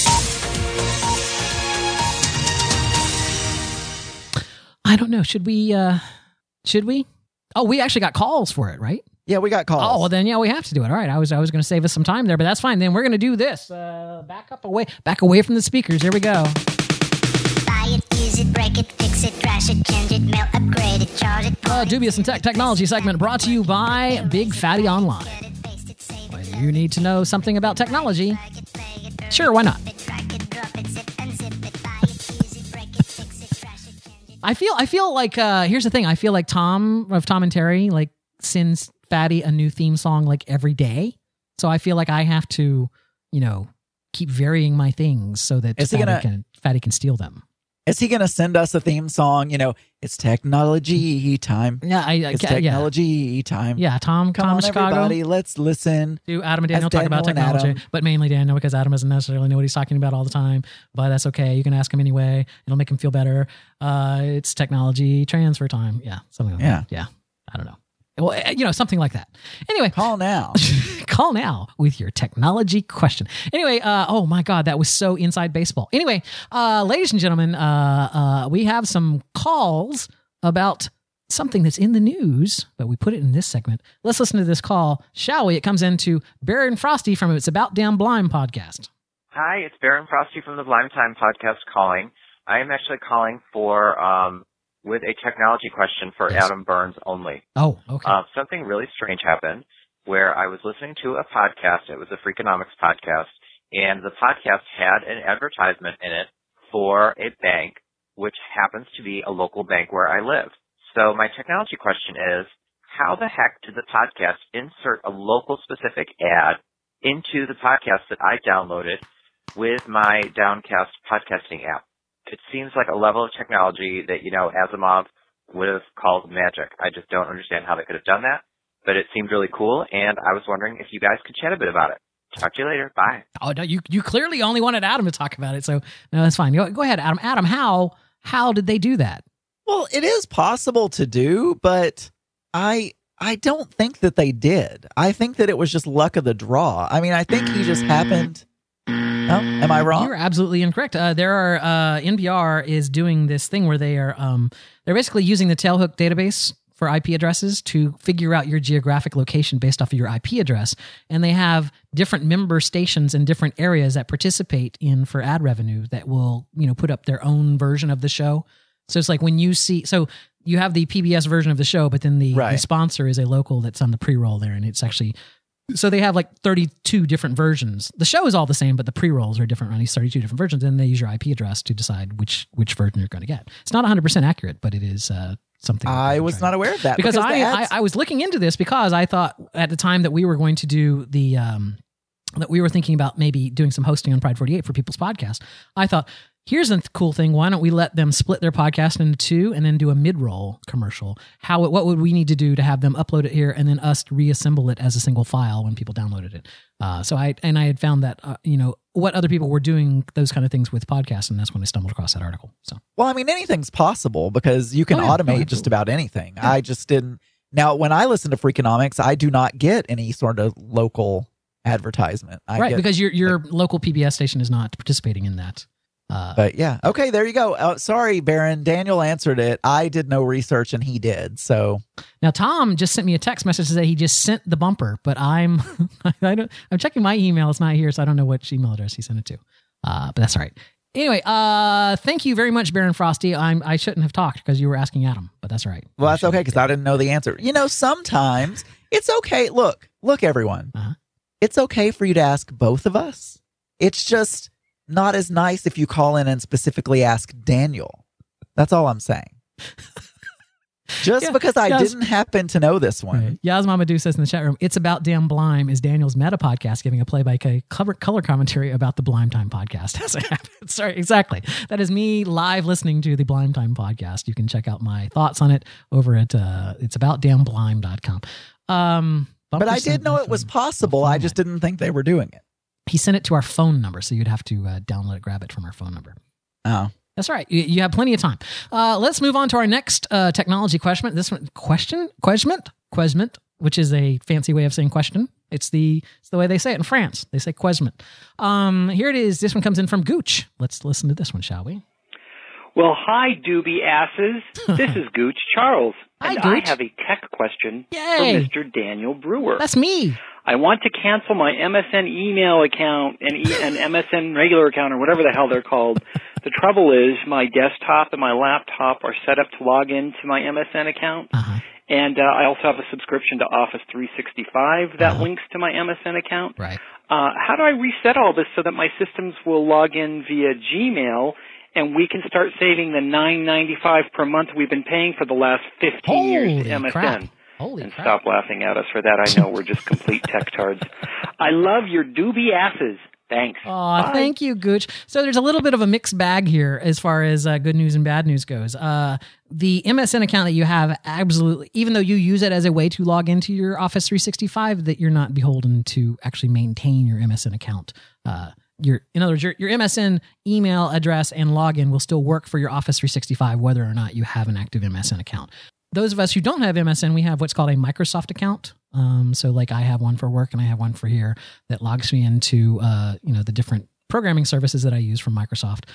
I don't know. Should we? Oh, we actually got calls for it, right? Yeah, we got calls. Oh, well then, yeah, we have to do it. All right, I was going to save us some time there, but that's fine. Then we're going to do this. Back away from the speakers. Here we go. Buy it, use it, break it, fix it, trash it, change it, mail, upgrade it, charge it. Dubious and Technology segment brought to you by Big Fatty Online. When you need to know something about technology, sure, why not? I feel like here's the thing. I feel like Tom and Terry sends Fatty a new theme song every day. So I feel like I have to, keep varying my things so that Fatty can steal them. Is he going to send us a theme song? It's technology time. Yeah, it's technology time. Yeah, Tom, come on, Chicago. Everybody, let's listen to Adam and Daniel talk about technology, but mainly Daniel because Adam doesn't necessarily know what he's talking about all the time. But that's okay. You can ask him anyway. It'll make him feel better. It's technology transfer time. Yeah, something like that. Yeah, I don't know. Well, something like that. Anyway. Call now. Call now with your technology question. Anyway, oh my God, that was so inside baseball. Anyway, ladies and gentlemen, we have some calls about something that's in the news, but we put it in this segment. Let's listen to this call, shall we? It comes into Baron Frosty from It's About Damn Blind podcast. Hi, it's Baron Frosty from the Blind Time podcast calling. I am actually calling for... with a technology question for Adam Burns only. Oh, okay. Something really strange happened where I was listening to a podcast. It was a Freakonomics podcast, and the podcast had an advertisement in it for a bank, which happens to be a local bank where I live. So my technology question is, how the heck did the podcast insert a local specific ad into the podcast that I downloaded with my Downcast podcasting app? It seems like a level of technology that, Asimov would have called magic. I just don't understand how they could have done that, but it seemed really cool, and I was wondering if you guys could chat a bit about it. Talk to you later. Bye. Oh, no, you clearly only wanted Adam to talk about it, so no, that's fine. Go ahead, Adam. Adam, how did they do that? Well, it is possible to do, but I don't think that they did. I think that it was just luck of the draw. I mean, I think he just happened... No, am I wrong? You're absolutely incorrect. There are NPR is doing this thing where they're basically using the Tailhook database for IP addresses to figure out your geographic location based off of your IP address, and they have different member stations in different areas that participate in for ad revenue that will put up their own version of the show. So it's like when you see you have the PBS version of the show, but then the sponsor is a local that's on the pre-roll there, and it's actually. So they have 32 different versions. The show is all the same, but the pre-rolls are different on these 32 different versions, and they use your IP address to decide which version you're going to get. It's not 100% accurate, but it is something. I was not aware of that. Because I was looking into this because I thought at the time that we were going to do the that we were thinking about maybe doing some hosting on Pride 48 for people's podcasts. I thought, here's a cool thing. Why don't we let them split their podcast into two and then do a mid-roll commercial? What would we need to do to have them upload it here and then us reassemble it as a single file when people downloaded it? So I had found that, what other people were doing those kind of things with podcasts, and that's when I stumbled across that article. So, well, I mean, anything's possible because you can automate just about anything. Yeah. I just didn't. Now, when I listen to Freakonomics, I do not get any sort of local advertisement. Because your local PBS station is not participating in that. But yeah, okay, there you go. Sorry, Baron. Daniel answered it. I did no research, and he did. So now Tom just sent me a text message that he just sent the bumper, but I'm I'm checking my email. It's not here, so I don't know which email address he sent it to. But that's all right. Anyway, thank you very much, Baron Frosty. I shouldn't have talked because you were asking Adam, but that's all right. Well, that's okay because I didn't know the answer. Sometimes it's okay. Look, everyone. It's okay for you to ask both of us. It's just not as nice if you call in and specifically ask Daniel. That's all I'm saying. Just because I didn't happen to know this one. Right. Yaz Mamadou says in the chat room, It's About Damn Blime is Daniel's meta podcast giving a play-by-play color commentary about the Blime Time podcast. As it happens. Sorry, exactly. That is me live listening to the Blime Time podcast. You can check out my thoughts on it over at it'saboutdamnblime.com. But I did know it was possible. I just didn't think they were doing it. He sent it to our phone number, so you'd have to download it, grab it from our phone number. Oh. That's right. You have plenty of time. Let's move on to our next technology question. This one, Quesment, which is a fancy way of saying question. It's the way they say it in France. They say Quesment. Here it is. This one comes in from Gooch. Let's listen to this one, shall we? Well, hi, doobie asses. This is Gooch Charles. Hi, and Gooch. I have a tech question Yay. for Mr. Daniel Brewer. That's me. I want to cancel my MSN email account and an MSN regular account or whatever the hell they're called. The trouble is my desktop and my laptop are set up to log into my MSN account. And I also have a subscription to Office 365 that links to my MSN account. Right. How do I reset all this so that my systems will log in via Gmail and we can start saving the $9.95 per month we've been paying for the last 15 years to MSN? Crap. Stop laughing at us for that. I know we're just complete tech tards. I love your doobie asses. Thanks. Aw, thank you, Gooch. So there's a little bit of a mixed bag here as far as good news and bad news goes. The MSN account that you have, absolutely, even though you use it as a way to log into your Office 365, that you're not beholden to actually maintain your MSN account. In other words, your MSN email address and login will still work for your Office 365 whether or not you have an active MSN account. Those of us who don't have MSN, we have what's called a Microsoft account. So like I have one for work and I have one for here that logs me into the different programming services that I use from Microsoft.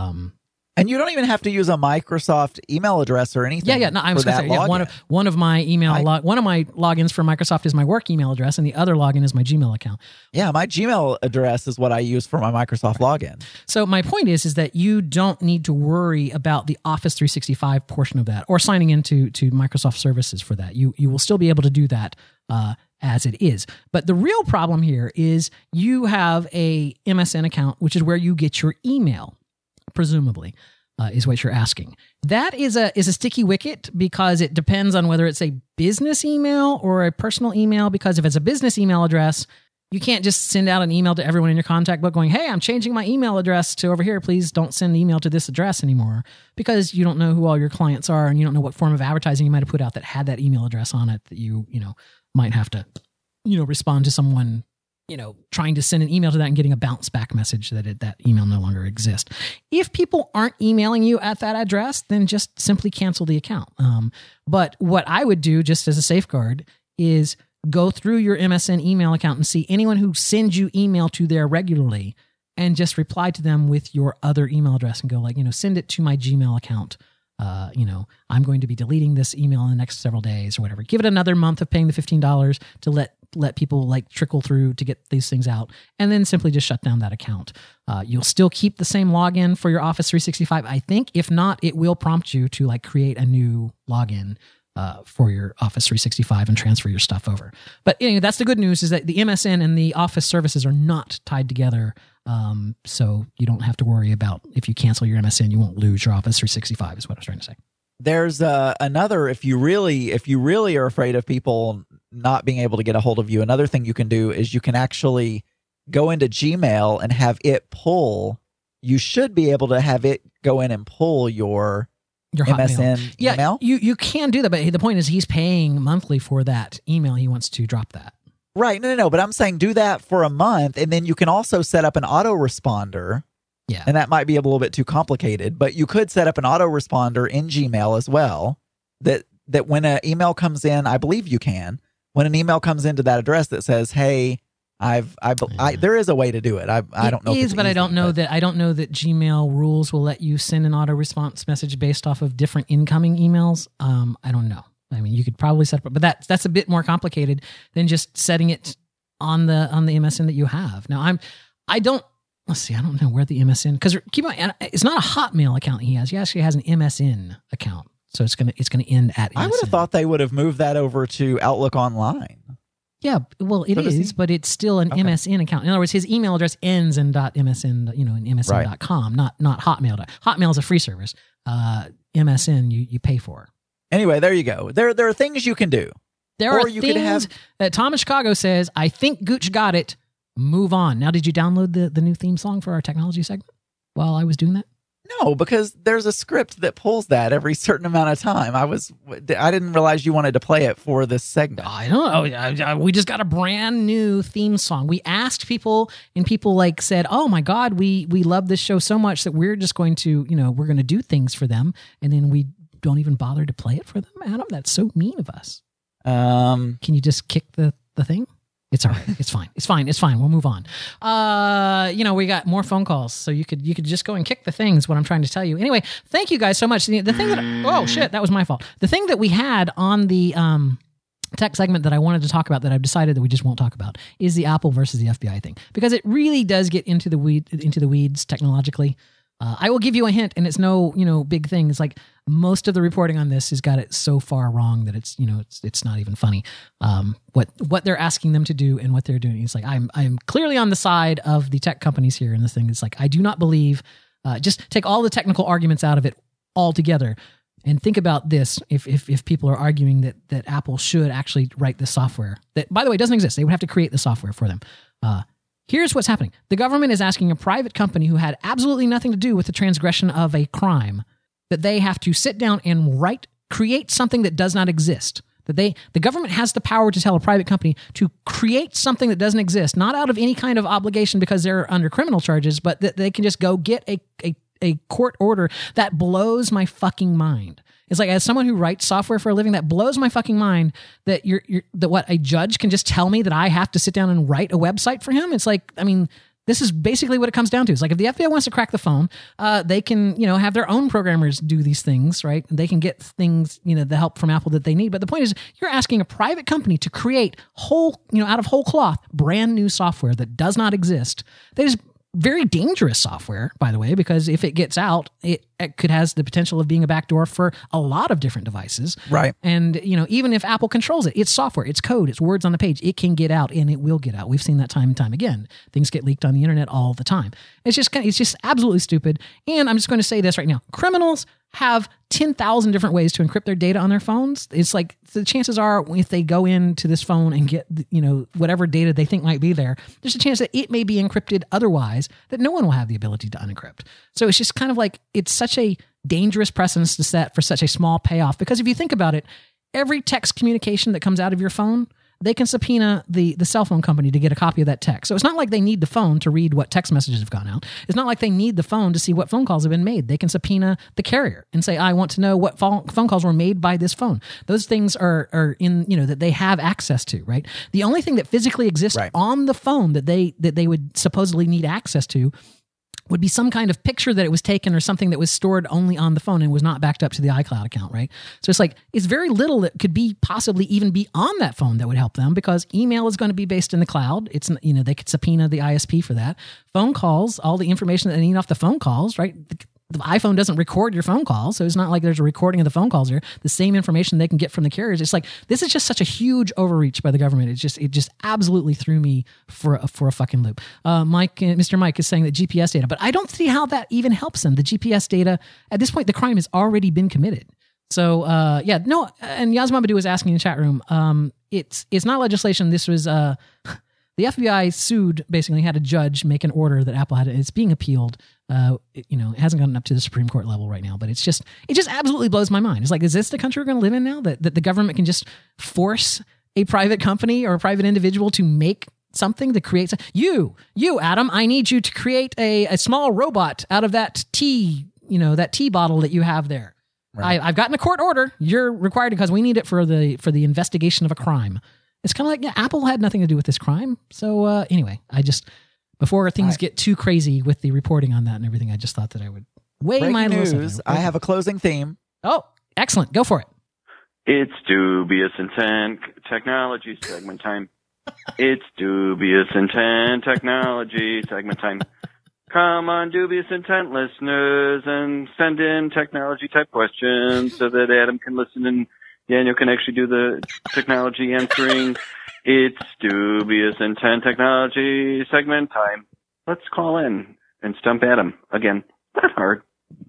And you don't even have to use a Microsoft email address or anything. Yeah. No, I was going to say one of my one of my logins for Microsoft is my work email address, and the other login is my Gmail account. Yeah, my Gmail address is what I use for my Microsoft login. So my point is that you don't need to worry about the Office 365 portion of that or signing into Microsoft services for that. You will still be able to do that as it is. But the real problem here is you have a MSN account, which is where you get your email. Presumably, is what you're asking. That is a sticky wicket because it depends on whether it's a business email or a personal email. Because if it's a business email address, you can't just send out an email to everyone in your contact book going, "Hey, I'm changing my email address to over here. Please don't send an email to this address anymore," because you don't know who all your clients are and you don't know what form of advertising you might have put out that had that email address on it that you might have to respond to someone trying to send an email to that and getting a bounce back message that email no longer exists. If people aren't emailing you at that address, then just simply cancel the account. But what I would do just as a safeguard is go through your MSN email account and see anyone who sends you email to there regularly and just reply to them with your other email address and go send it to my Gmail account. I'm going to be deleting this email in the next several days or whatever. Give it another month of paying the $15 to let people trickle through to get these things out, and then simply just shut down that account. You'll still keep the same login for your Office 365, I think. If not, it will prompt you to create a new login for your Office 365 and transfer your stuff over. But that's the good news, is that the MSN and the Office services are not tied together. So you don't have to worry about if you cancel your MSN, you won't lose your Office 365 is what I was trying to say. There's another, if you really are afraid of people not being able to get a hold of you, another thing you can do is you can actually go into Gmail and have it pull. You should be able to have it go in and pull your MSN email. You can do that, but the point is he's paying monthly for that email. He wants to drop that. Right. No. But I'm saying do that for a month, and then you can also set up an autoresponder. Yeah. And that might be a little bit too complicated, but you could set up an autoresponder in Gmail as well. That when an email comes in, I believe you can. When an email comes into that address that says, "Hey, There is a way to do it. I don't know. It is, but I don't know that Gmail rules will let you send an auto response message based off of different incoming emails. I don't know. I mean, you could probably set up, but that's a bit more complicated than just setting it on the MSN that you have. Now I don't know where the MSN, because keep in mind, it's not a Hotmail account he has. He actually has an MSN account. So it's gonna end at MSN. I would have thought they would have moved that over to Outlook Online. Yeah, well, it is, but it's still an MSN account. In other words, his email address ends in .msn, in msn.com, not Hotmail. Hotmail is a free service. MSN you pay for. Anyway, there you go. There are things you can do. There are things that Tom in Chicago says, I think Gooch got it. Move on. Now, did you download the new theme song for our technology segment while I was doing that? No, because there's a script that pulls that every certain amount of time. I didn't realize you wanted to play it for this segment. I don't know. We just got a brand new theme song. We asked people, and people said, "Oh my God, we love this show so much that we're just going to, we're going to do things for them, and then we don't even bother to play it for them." Adam, that's so mean of us. Can you just kick the thing? It's all right. It's fine. It's fine. We'll move on. We got more phone calls, so you could just go and kick the things. What I'm trying to tell you. Anyway, thank you guys so much. The thing that was my fault. The thing that we had on the tech segment that I wanted to talk about that I've decided that we just won't talk about is the Apple versus the FBI thing, because it really does get into the weeds technologically. I will give you a hint, and it's no big thing. It's like most of the reporting on this has got it so far wrong that it's it's not even funny. What they're asking them to do and what they're doing. It's like I'm clearly on the side of the tech companies here in this thing. It's like I do not believe. Just take all the technical arguments out of it altogether, and think about this: if people are arguing that Apple should actually write the software that, by the way, doesn't exist, they would have to create the software for them. Here's what's happening. The government is asking a private company who had absolutely nothing to do with the transgression of a crime that they have to sit down and create something that does not exist. The government has the power to tell a private company to create something that doesn't exist, not out of any kind of obligation because they're under criminal charges, but that they can just go get a court order. That blows my fucking mind. It's like, as someone who writes software for a living, that blows my fucking mind that a judge can just tell me that I have to sit down and write a website for him. It's like, I mean, this is basically what it comes down to. It's like, if the FBI wants to crack the phone, they can, have their own programmers do these things, right? They can get things, the help from Apple that they need. But the point is, you're asking a private company to create out of whole cloth, brand new software that does not exist. That is very dangerous software, by the way, because if it gets out, it could has the potential of being a backdoor for a lot of different devices. Right. And, even if Apple controls it, it's software, it's code, it's words on the page. It can get out, and it will get out. We've seen that time and time again. Things get leaked on the internet all the time. It's just absolutely stupid. And I'm just going to say this right now. Criminals have 10,000 different ways to encrypt their data on their phones. It's like, the chances are, if they go into this phone and get, whatever data they think might be there, there's a chance that it may be encrypted otherwise, that no one will have the ability to unencrypt. So it's just kind of like, it's such a dangerous precedence to set for such a small payoff. Because if you think about it, every text communication that comes out of your phone, they can subpoena the cell phone company to get a copy of that text. So it's not like they need the phone to read what text messages have gone out. It's not like they need the phone to see what phone calls have been made. They can subpoena the carrier and say, I want to know what phone calls were made by this phone. Those things are in, that they have access to, right? The only thing that physically exists on the phone that they would supposedly need access to would be some kind of picture that it was taken or something that was stored only on the phone and was not backed up to the iCloud account, right? So it's like, it's very little that could be possibly even be on that phone that would help them, because email is going to be based in the cloud. It's, they could subpoena the ISP for that. Phone calls, all the information that they need off the phone calls, right? The iPhone doesn't record your phone calls, so it's not like there's a recording of the phone calls here. The same information they can get from the carriers. It's like, this is just such a huge overreach by the government. It just absolutely threw me for a fucking loop. Mr. Mike is saying that GPS data, but I don't see how that even helps them. The GPS data, at this point, the crime has already been committed. So, and Yasmabadu was asking in the chat room, it's not legislation. This was, the FBI sued, basically had a judge make an order that Apple had. It's being appealed. It hasn't gotten up to the Supreme Court level right now, but it just absolutely blows my mind. It's like, is this the country we're going to live in now? That the government can just force a private company or a private individual to make something, to create you, Adam, I need you to create a small robot out of that tea bottle that you have there. Right. I've gotten a court order. You're required, because we need it for the investigation of a crime. It's kind of like, yeah, Apple had nothing to do with this crime. So anyway, before things get too crazy with the reporting on that and everything, I just thought that I would weigh my news. I have a closing theme. Oh, excellent. Go for it. It's Dubious Intent Technology segment time. It's Dubious Intent Technology segment time. Come on, Dubious Intent listeners, and send in technology-type questions so that Adam can listen and Daniel can actually do the technology answering. It's Dubious Intent Technology segment time. Let's call in and stump Adam again. Not hard.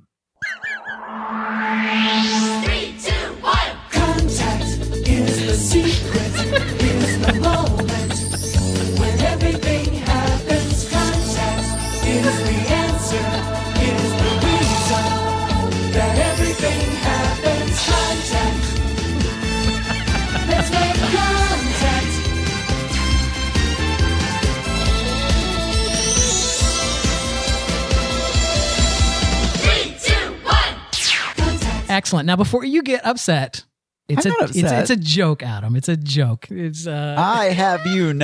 3, 2, 1. Contact is the secret. Here's the moment when everything happens. Contact is the answer. Is the reason that everything happens. Contact. Let's make contact. Excellent. Now, before you get upset, it's a joke, Adam. It's a joke. It's I have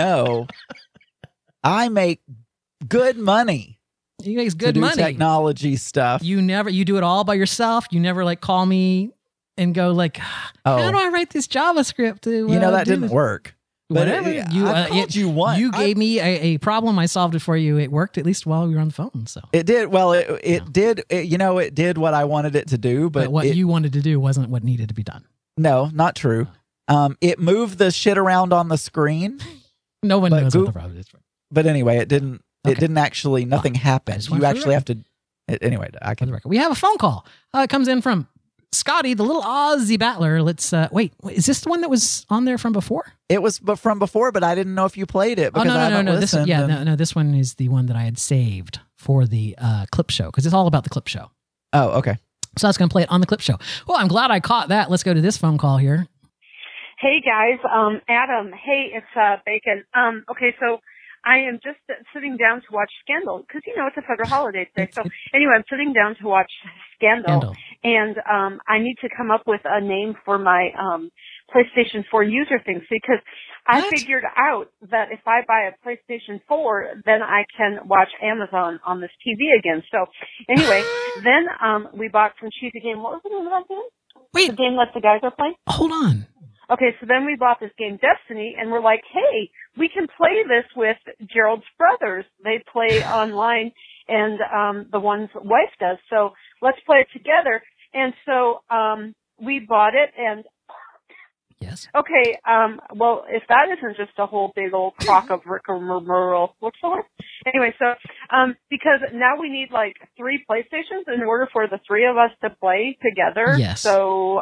I make good money. You make good to do money. Technology stuff. You do it all by yourself. You never call me and go like, how do I write this JavaScript? That didn't work. Whatever. I told you once. You gave me a problem. I solved it for you. It worked at least while we were on the phone. So it did. Well, it did. It did what I wanted it to do. But what you wanted to do wasn't what needed to be done. No, not true. It moved the shit around on the screen. No one knows what the problem is. But anyway, it didn't. Okay. It didn't actually. Nothing happened. You actually have to. Anyway, I can. We have a phone call. It comes in from Scotty, the little Aussie battler. Let's wait. Is this the one that was on there from before? It was from before, but I didn't know if you played it because I haven't listened. This one is the one that I had saved for the clip show because it's all about the clip show. Oh, okay. So I was going to play it on the clip show. Well, I'm glad I caught that. Let's go to this phone call here. Hey guys, Adam. Hey, it's Bacon. Okay, so I am just sitting down to watch Scandal because it's a federal holiday today. So anyway, I'm sitting down to watch Scandal. And I need to come up with a name for my PlayStation 4 user things because I figured out that if I buy a PlayStation 4, then I can watch Amazon on this TV again. So anyway, then we bought some cheesy game. What was the name of that game? Wait. The game that the guys are playing? Hold on. Okay, so then we bought this game Destiny, and we're like, hey, we can play this with Gerald's brothers. They play online, and the one's wife does. So let's play it together. And so we bought it, and yes. Okay, well, if that isn't just a whole big old crock of rigmarole, what's the word? Anyway, so because now we need like 3 PlayStations in order for the 3 of us to play together. Yes. So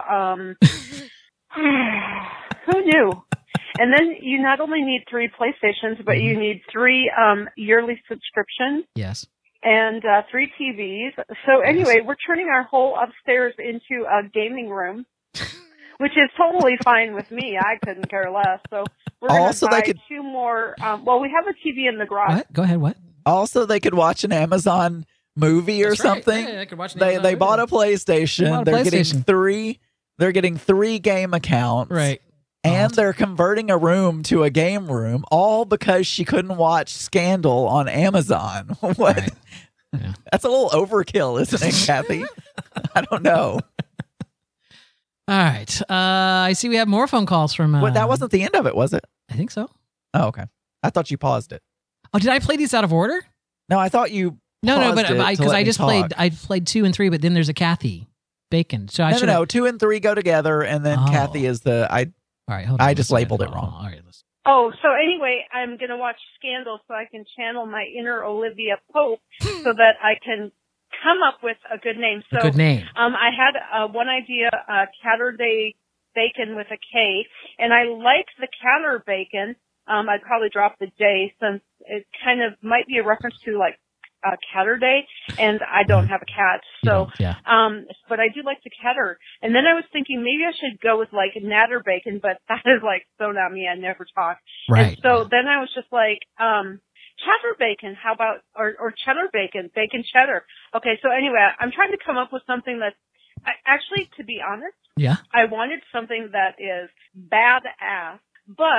who knew? And then you not only need 3 PlayStations, but you need 3 yearly subscriptions. Yes. And 3 TVs. So anyway, we're turning our whole upstairs into a gaming room, which is totally fine with me. I couldn't care less. So we're going to buy 2 more. Well, we have a TV in the garage. What? Go ahead. What? Also, they could watch an Amazon movie or something. Yeah, they could watch an Amazon movie. Bought a PlayStation. They're getting 3. They're getting 3 game accounts. Right. And they're converting a room to a game room, all because she couldn't watch Scandal on Amazon. What? Right. Yeah. That's a little overkill, isn't it, Kathy? I don't know. All right. I see we have more phone calls from... Well, that wasn't the end of it, was it? I think so. Oh, okay. I thought you paused it. Oh, did I play these out of order? No, I thought you No, but because I just played 2 and 3, but then there's a Kathy Bacon. So No, 2 and 3 go together, and then Kathy is the... All right, hold on. I just labeled it wrong. All right, Oh, so anyway, I'm going to watch Scandal so I can channel my inner Olivia Pope so that I can come up with a good name. So, good name. I had one idea, Catterday Bacon with a K, and I like the Catter Bacon. I'd probably drop the J since it kind of might be a reference to like Catterday, and I don't have a cat, so but I do like the Catter. And then I was thinking maybe I should go with like Natter Bacon, but that is like so not me. I never talk. Right. And so then I was just like, Cheddar Bacon. How about or Cheddar Bacon, Bacon Cheddar? Okay. So anyway, I'm trying to come up with something that's actually, to be honest, yeah, I wanted something that is badass, but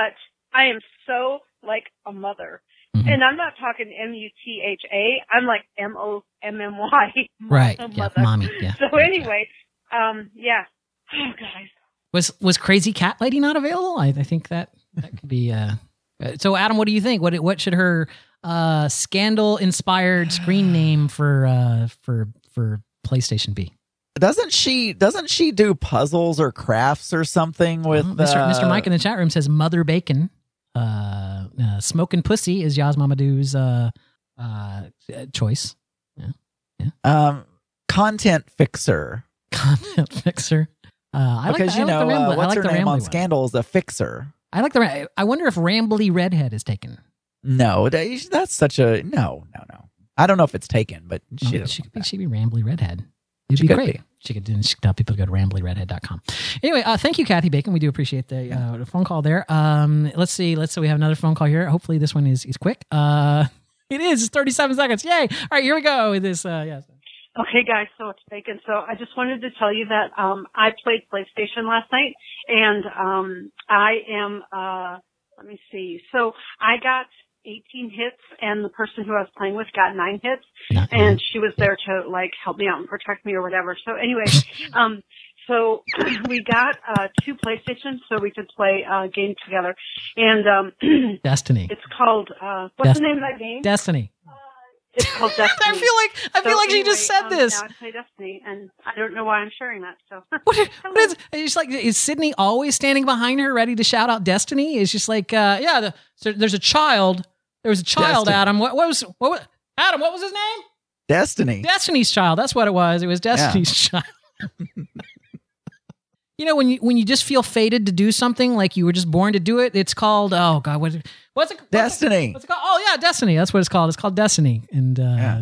I am so like a mother. Mm-hmm. And I'm not talking M-U-T-H-A. I'm like M-O-M-M-Y. Right. Mother. Yeah, mommy. Yeah. So anyway, yeah. Oh, guys. Was Crazy Cat Lady not available? I think that could be. So, Adam, what do you think? What should her scandal-inspired screen name for PlayStation be? Doesn't she do puzzles or crafts or something with Mr. Mike in the chat room says Mother Bacon. Smoking Pussy is Yaz Mamadou's choice. Yeah. Content Fixer. Content Fixer. Because what's her name on Scandal is a fixer. I like the. I wonder if Rambly Redhead is taken. No, that's such a no. I don't know if it's taken, but she could be Rambly Redhead. It'd be great. She could tell people to go to ramblyredhead.com. Anyway, thank you, Kathy Bacon. We do appreciate the phone call there. Let's see. We have another phone call here. Hopefully this one is quick. It is. It's 37 seconds. Yay. All right, here we go with this. Yes. Okay, guys, so it's Bacon. So I just wanted to tell you that I played PlayStation last night, and I am, let me see. So I got 18 hits, and the person who I was playing with got 9 hits, and she was there to, like, help me out and protect me or whatever. So anyway, so we got 2 PlayStations so we could play games together. And Destiny. It's called, what's the name of that game? Destiny. It's called Destiny. I feel like she just said this. Now I play Destiny, and I don't know why I'm sharing that. So what is? It's like, is Sydney always standing behind her, ready to shout out Destiny? It's just like, there's a child. There was a child, Destiny. Adam. What was Adam? What was his name? Destiny. Destiny's Child. That's what it was. It was Destiny's Child. You know, when you just feel fated to do something, like you were just born to do it, it's called, oh God, what's it? Destiny. What's it called? Oh yeah, Destiny. That's what it's called. It's called Destiny. And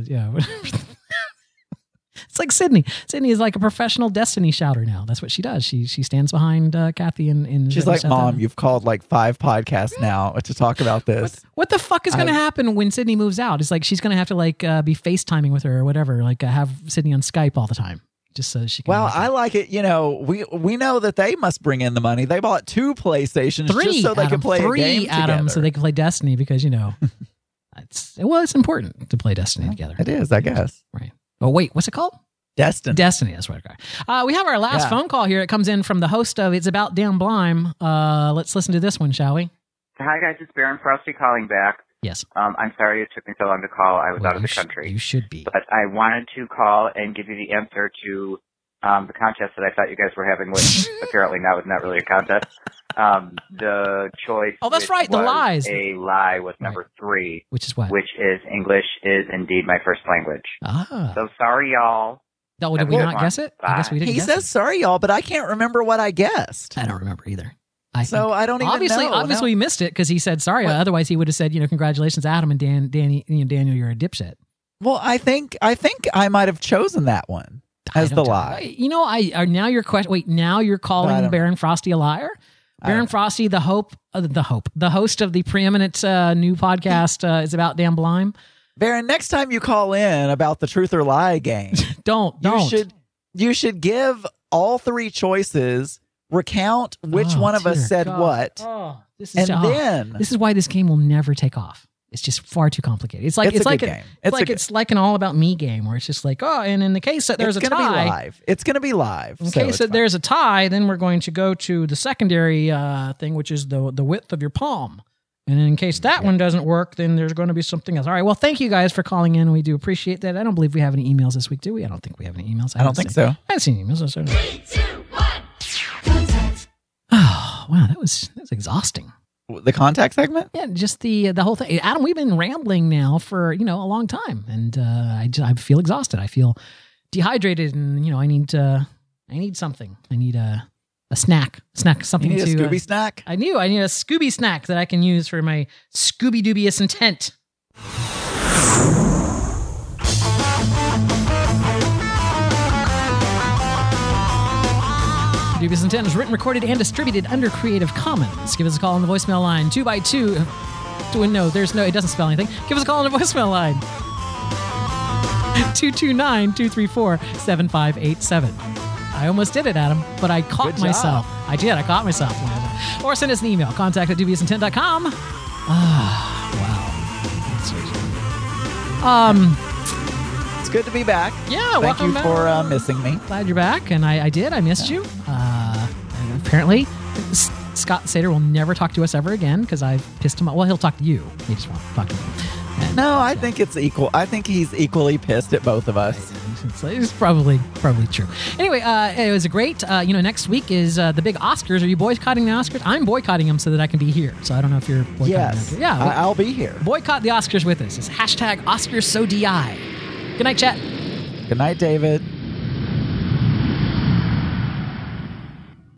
it's like Sydney. Sydney is like a professional Destiny shouter now. That's what she does. She stands behind Kathy and she's like, Mom, you've called like 5 podcasts now to talk about this. What the fuck is going to happen when Sydney moves out? It's like she's going to have to like be FaceTiming with her or whatever, like have Sydney on Skype all the time. Just so she can. Well, I like it. You know, we know that they must bring in the money. They bought 2 PlayStations just so they could play a game together. So they can play Destiny because it's important to play Destiny together. It is, I guess. Right. Oh wait, what's it called? Destiny. That's what I got. We have our last phone call here. It comes in from the host of It's About Damn Blime. Let's listen to this one, shall we? Hi guys, it's Baron Frosty calling back. Yes. I'm sorry it took me so long to call. I was out of the country. You should be. But I wanted to call and give you the answer to the contest that I thought you guys were having, which apparently now is not really a contest. The choice. Oh, that's right. The lies. A lie was number 3. Which is what? Which is English is indeed my first language. Ah. So sorry, y'all. Oh, did we not guess it? Bye. I guess we didn't. He says sorry, y'all, but I can't remember what I guessed. I don't remember either. I don't even know. Obviously, we missed it because he said sorry. What? Otherwise, he would have said, congratulations, Adam and Daniel, you're a dipshit. Well, I think I might have chosen that one as the lie. Now your question. Wait, now you're calling Baron Frosty a liar? Baron Frosty, the host of the preeminent new podcast, It's About Damn Blime. Baron, next time you call in about the truth or lie game, don't. You should give all 3 choices. Recount which one of us said what, this is why this game will never take off. It's just far too complicated. It's like an all about me game where it's just like, and in the case that there's a tie, it's going to be live. In case that there's a tie, then we're going to go to the secondary thing, which is the width of your palm. And in case that one doesn't work, then there's going to be something else. All right. Well, thank you guys for calling in. We do appreciate that. I don't believe we have any emails this week, do we? I don't think we have any emails. I don't think so. I haven't seen emails. 3, 2, 1. Oh, wow. That was exhausting. The contact segment? Yeah, just the whole thing. Adam, we've been rambling now for, a long time. And I feel exhausted. I feel dehydrated and, I need something. I need a snack, something you need to... a Scooby snack? I need a Scooby snack that I can use for my Scooby dubious intent. Dubious Intent is written, recorded, and distributed under Creative Commons. Give us a call on the voicemail line 2x2. It doesn't spell anything. Give us a call on the voicemail line 229-234-7587. I almost did it, Adam, but I caught Good job. myself. I did. I caught myself. Or send us an email, contact@dubiousIntent.com. Wow. It's good to be back. Yeah, welcome Thank you for missing me. Glad you're back, and I did. I missed you. And apparently, Scott Sater will never talk to us ever again because I pissed him off. Well, he'll talk to you. He just won't talk to me. No, I think it's equal. I think he's equally pissed at both of us. It's probably true. Anyway, it was a great. Next week is the big Oscars. Are you boycotting the Oscars? I'm boycotting them so that I can be here. So I don't know if you're boycotting Yes. them. Yeah, I'll be here. Boycott the Oscars with us. It's #OscarsSoDI. Good night, chat. Good night, David.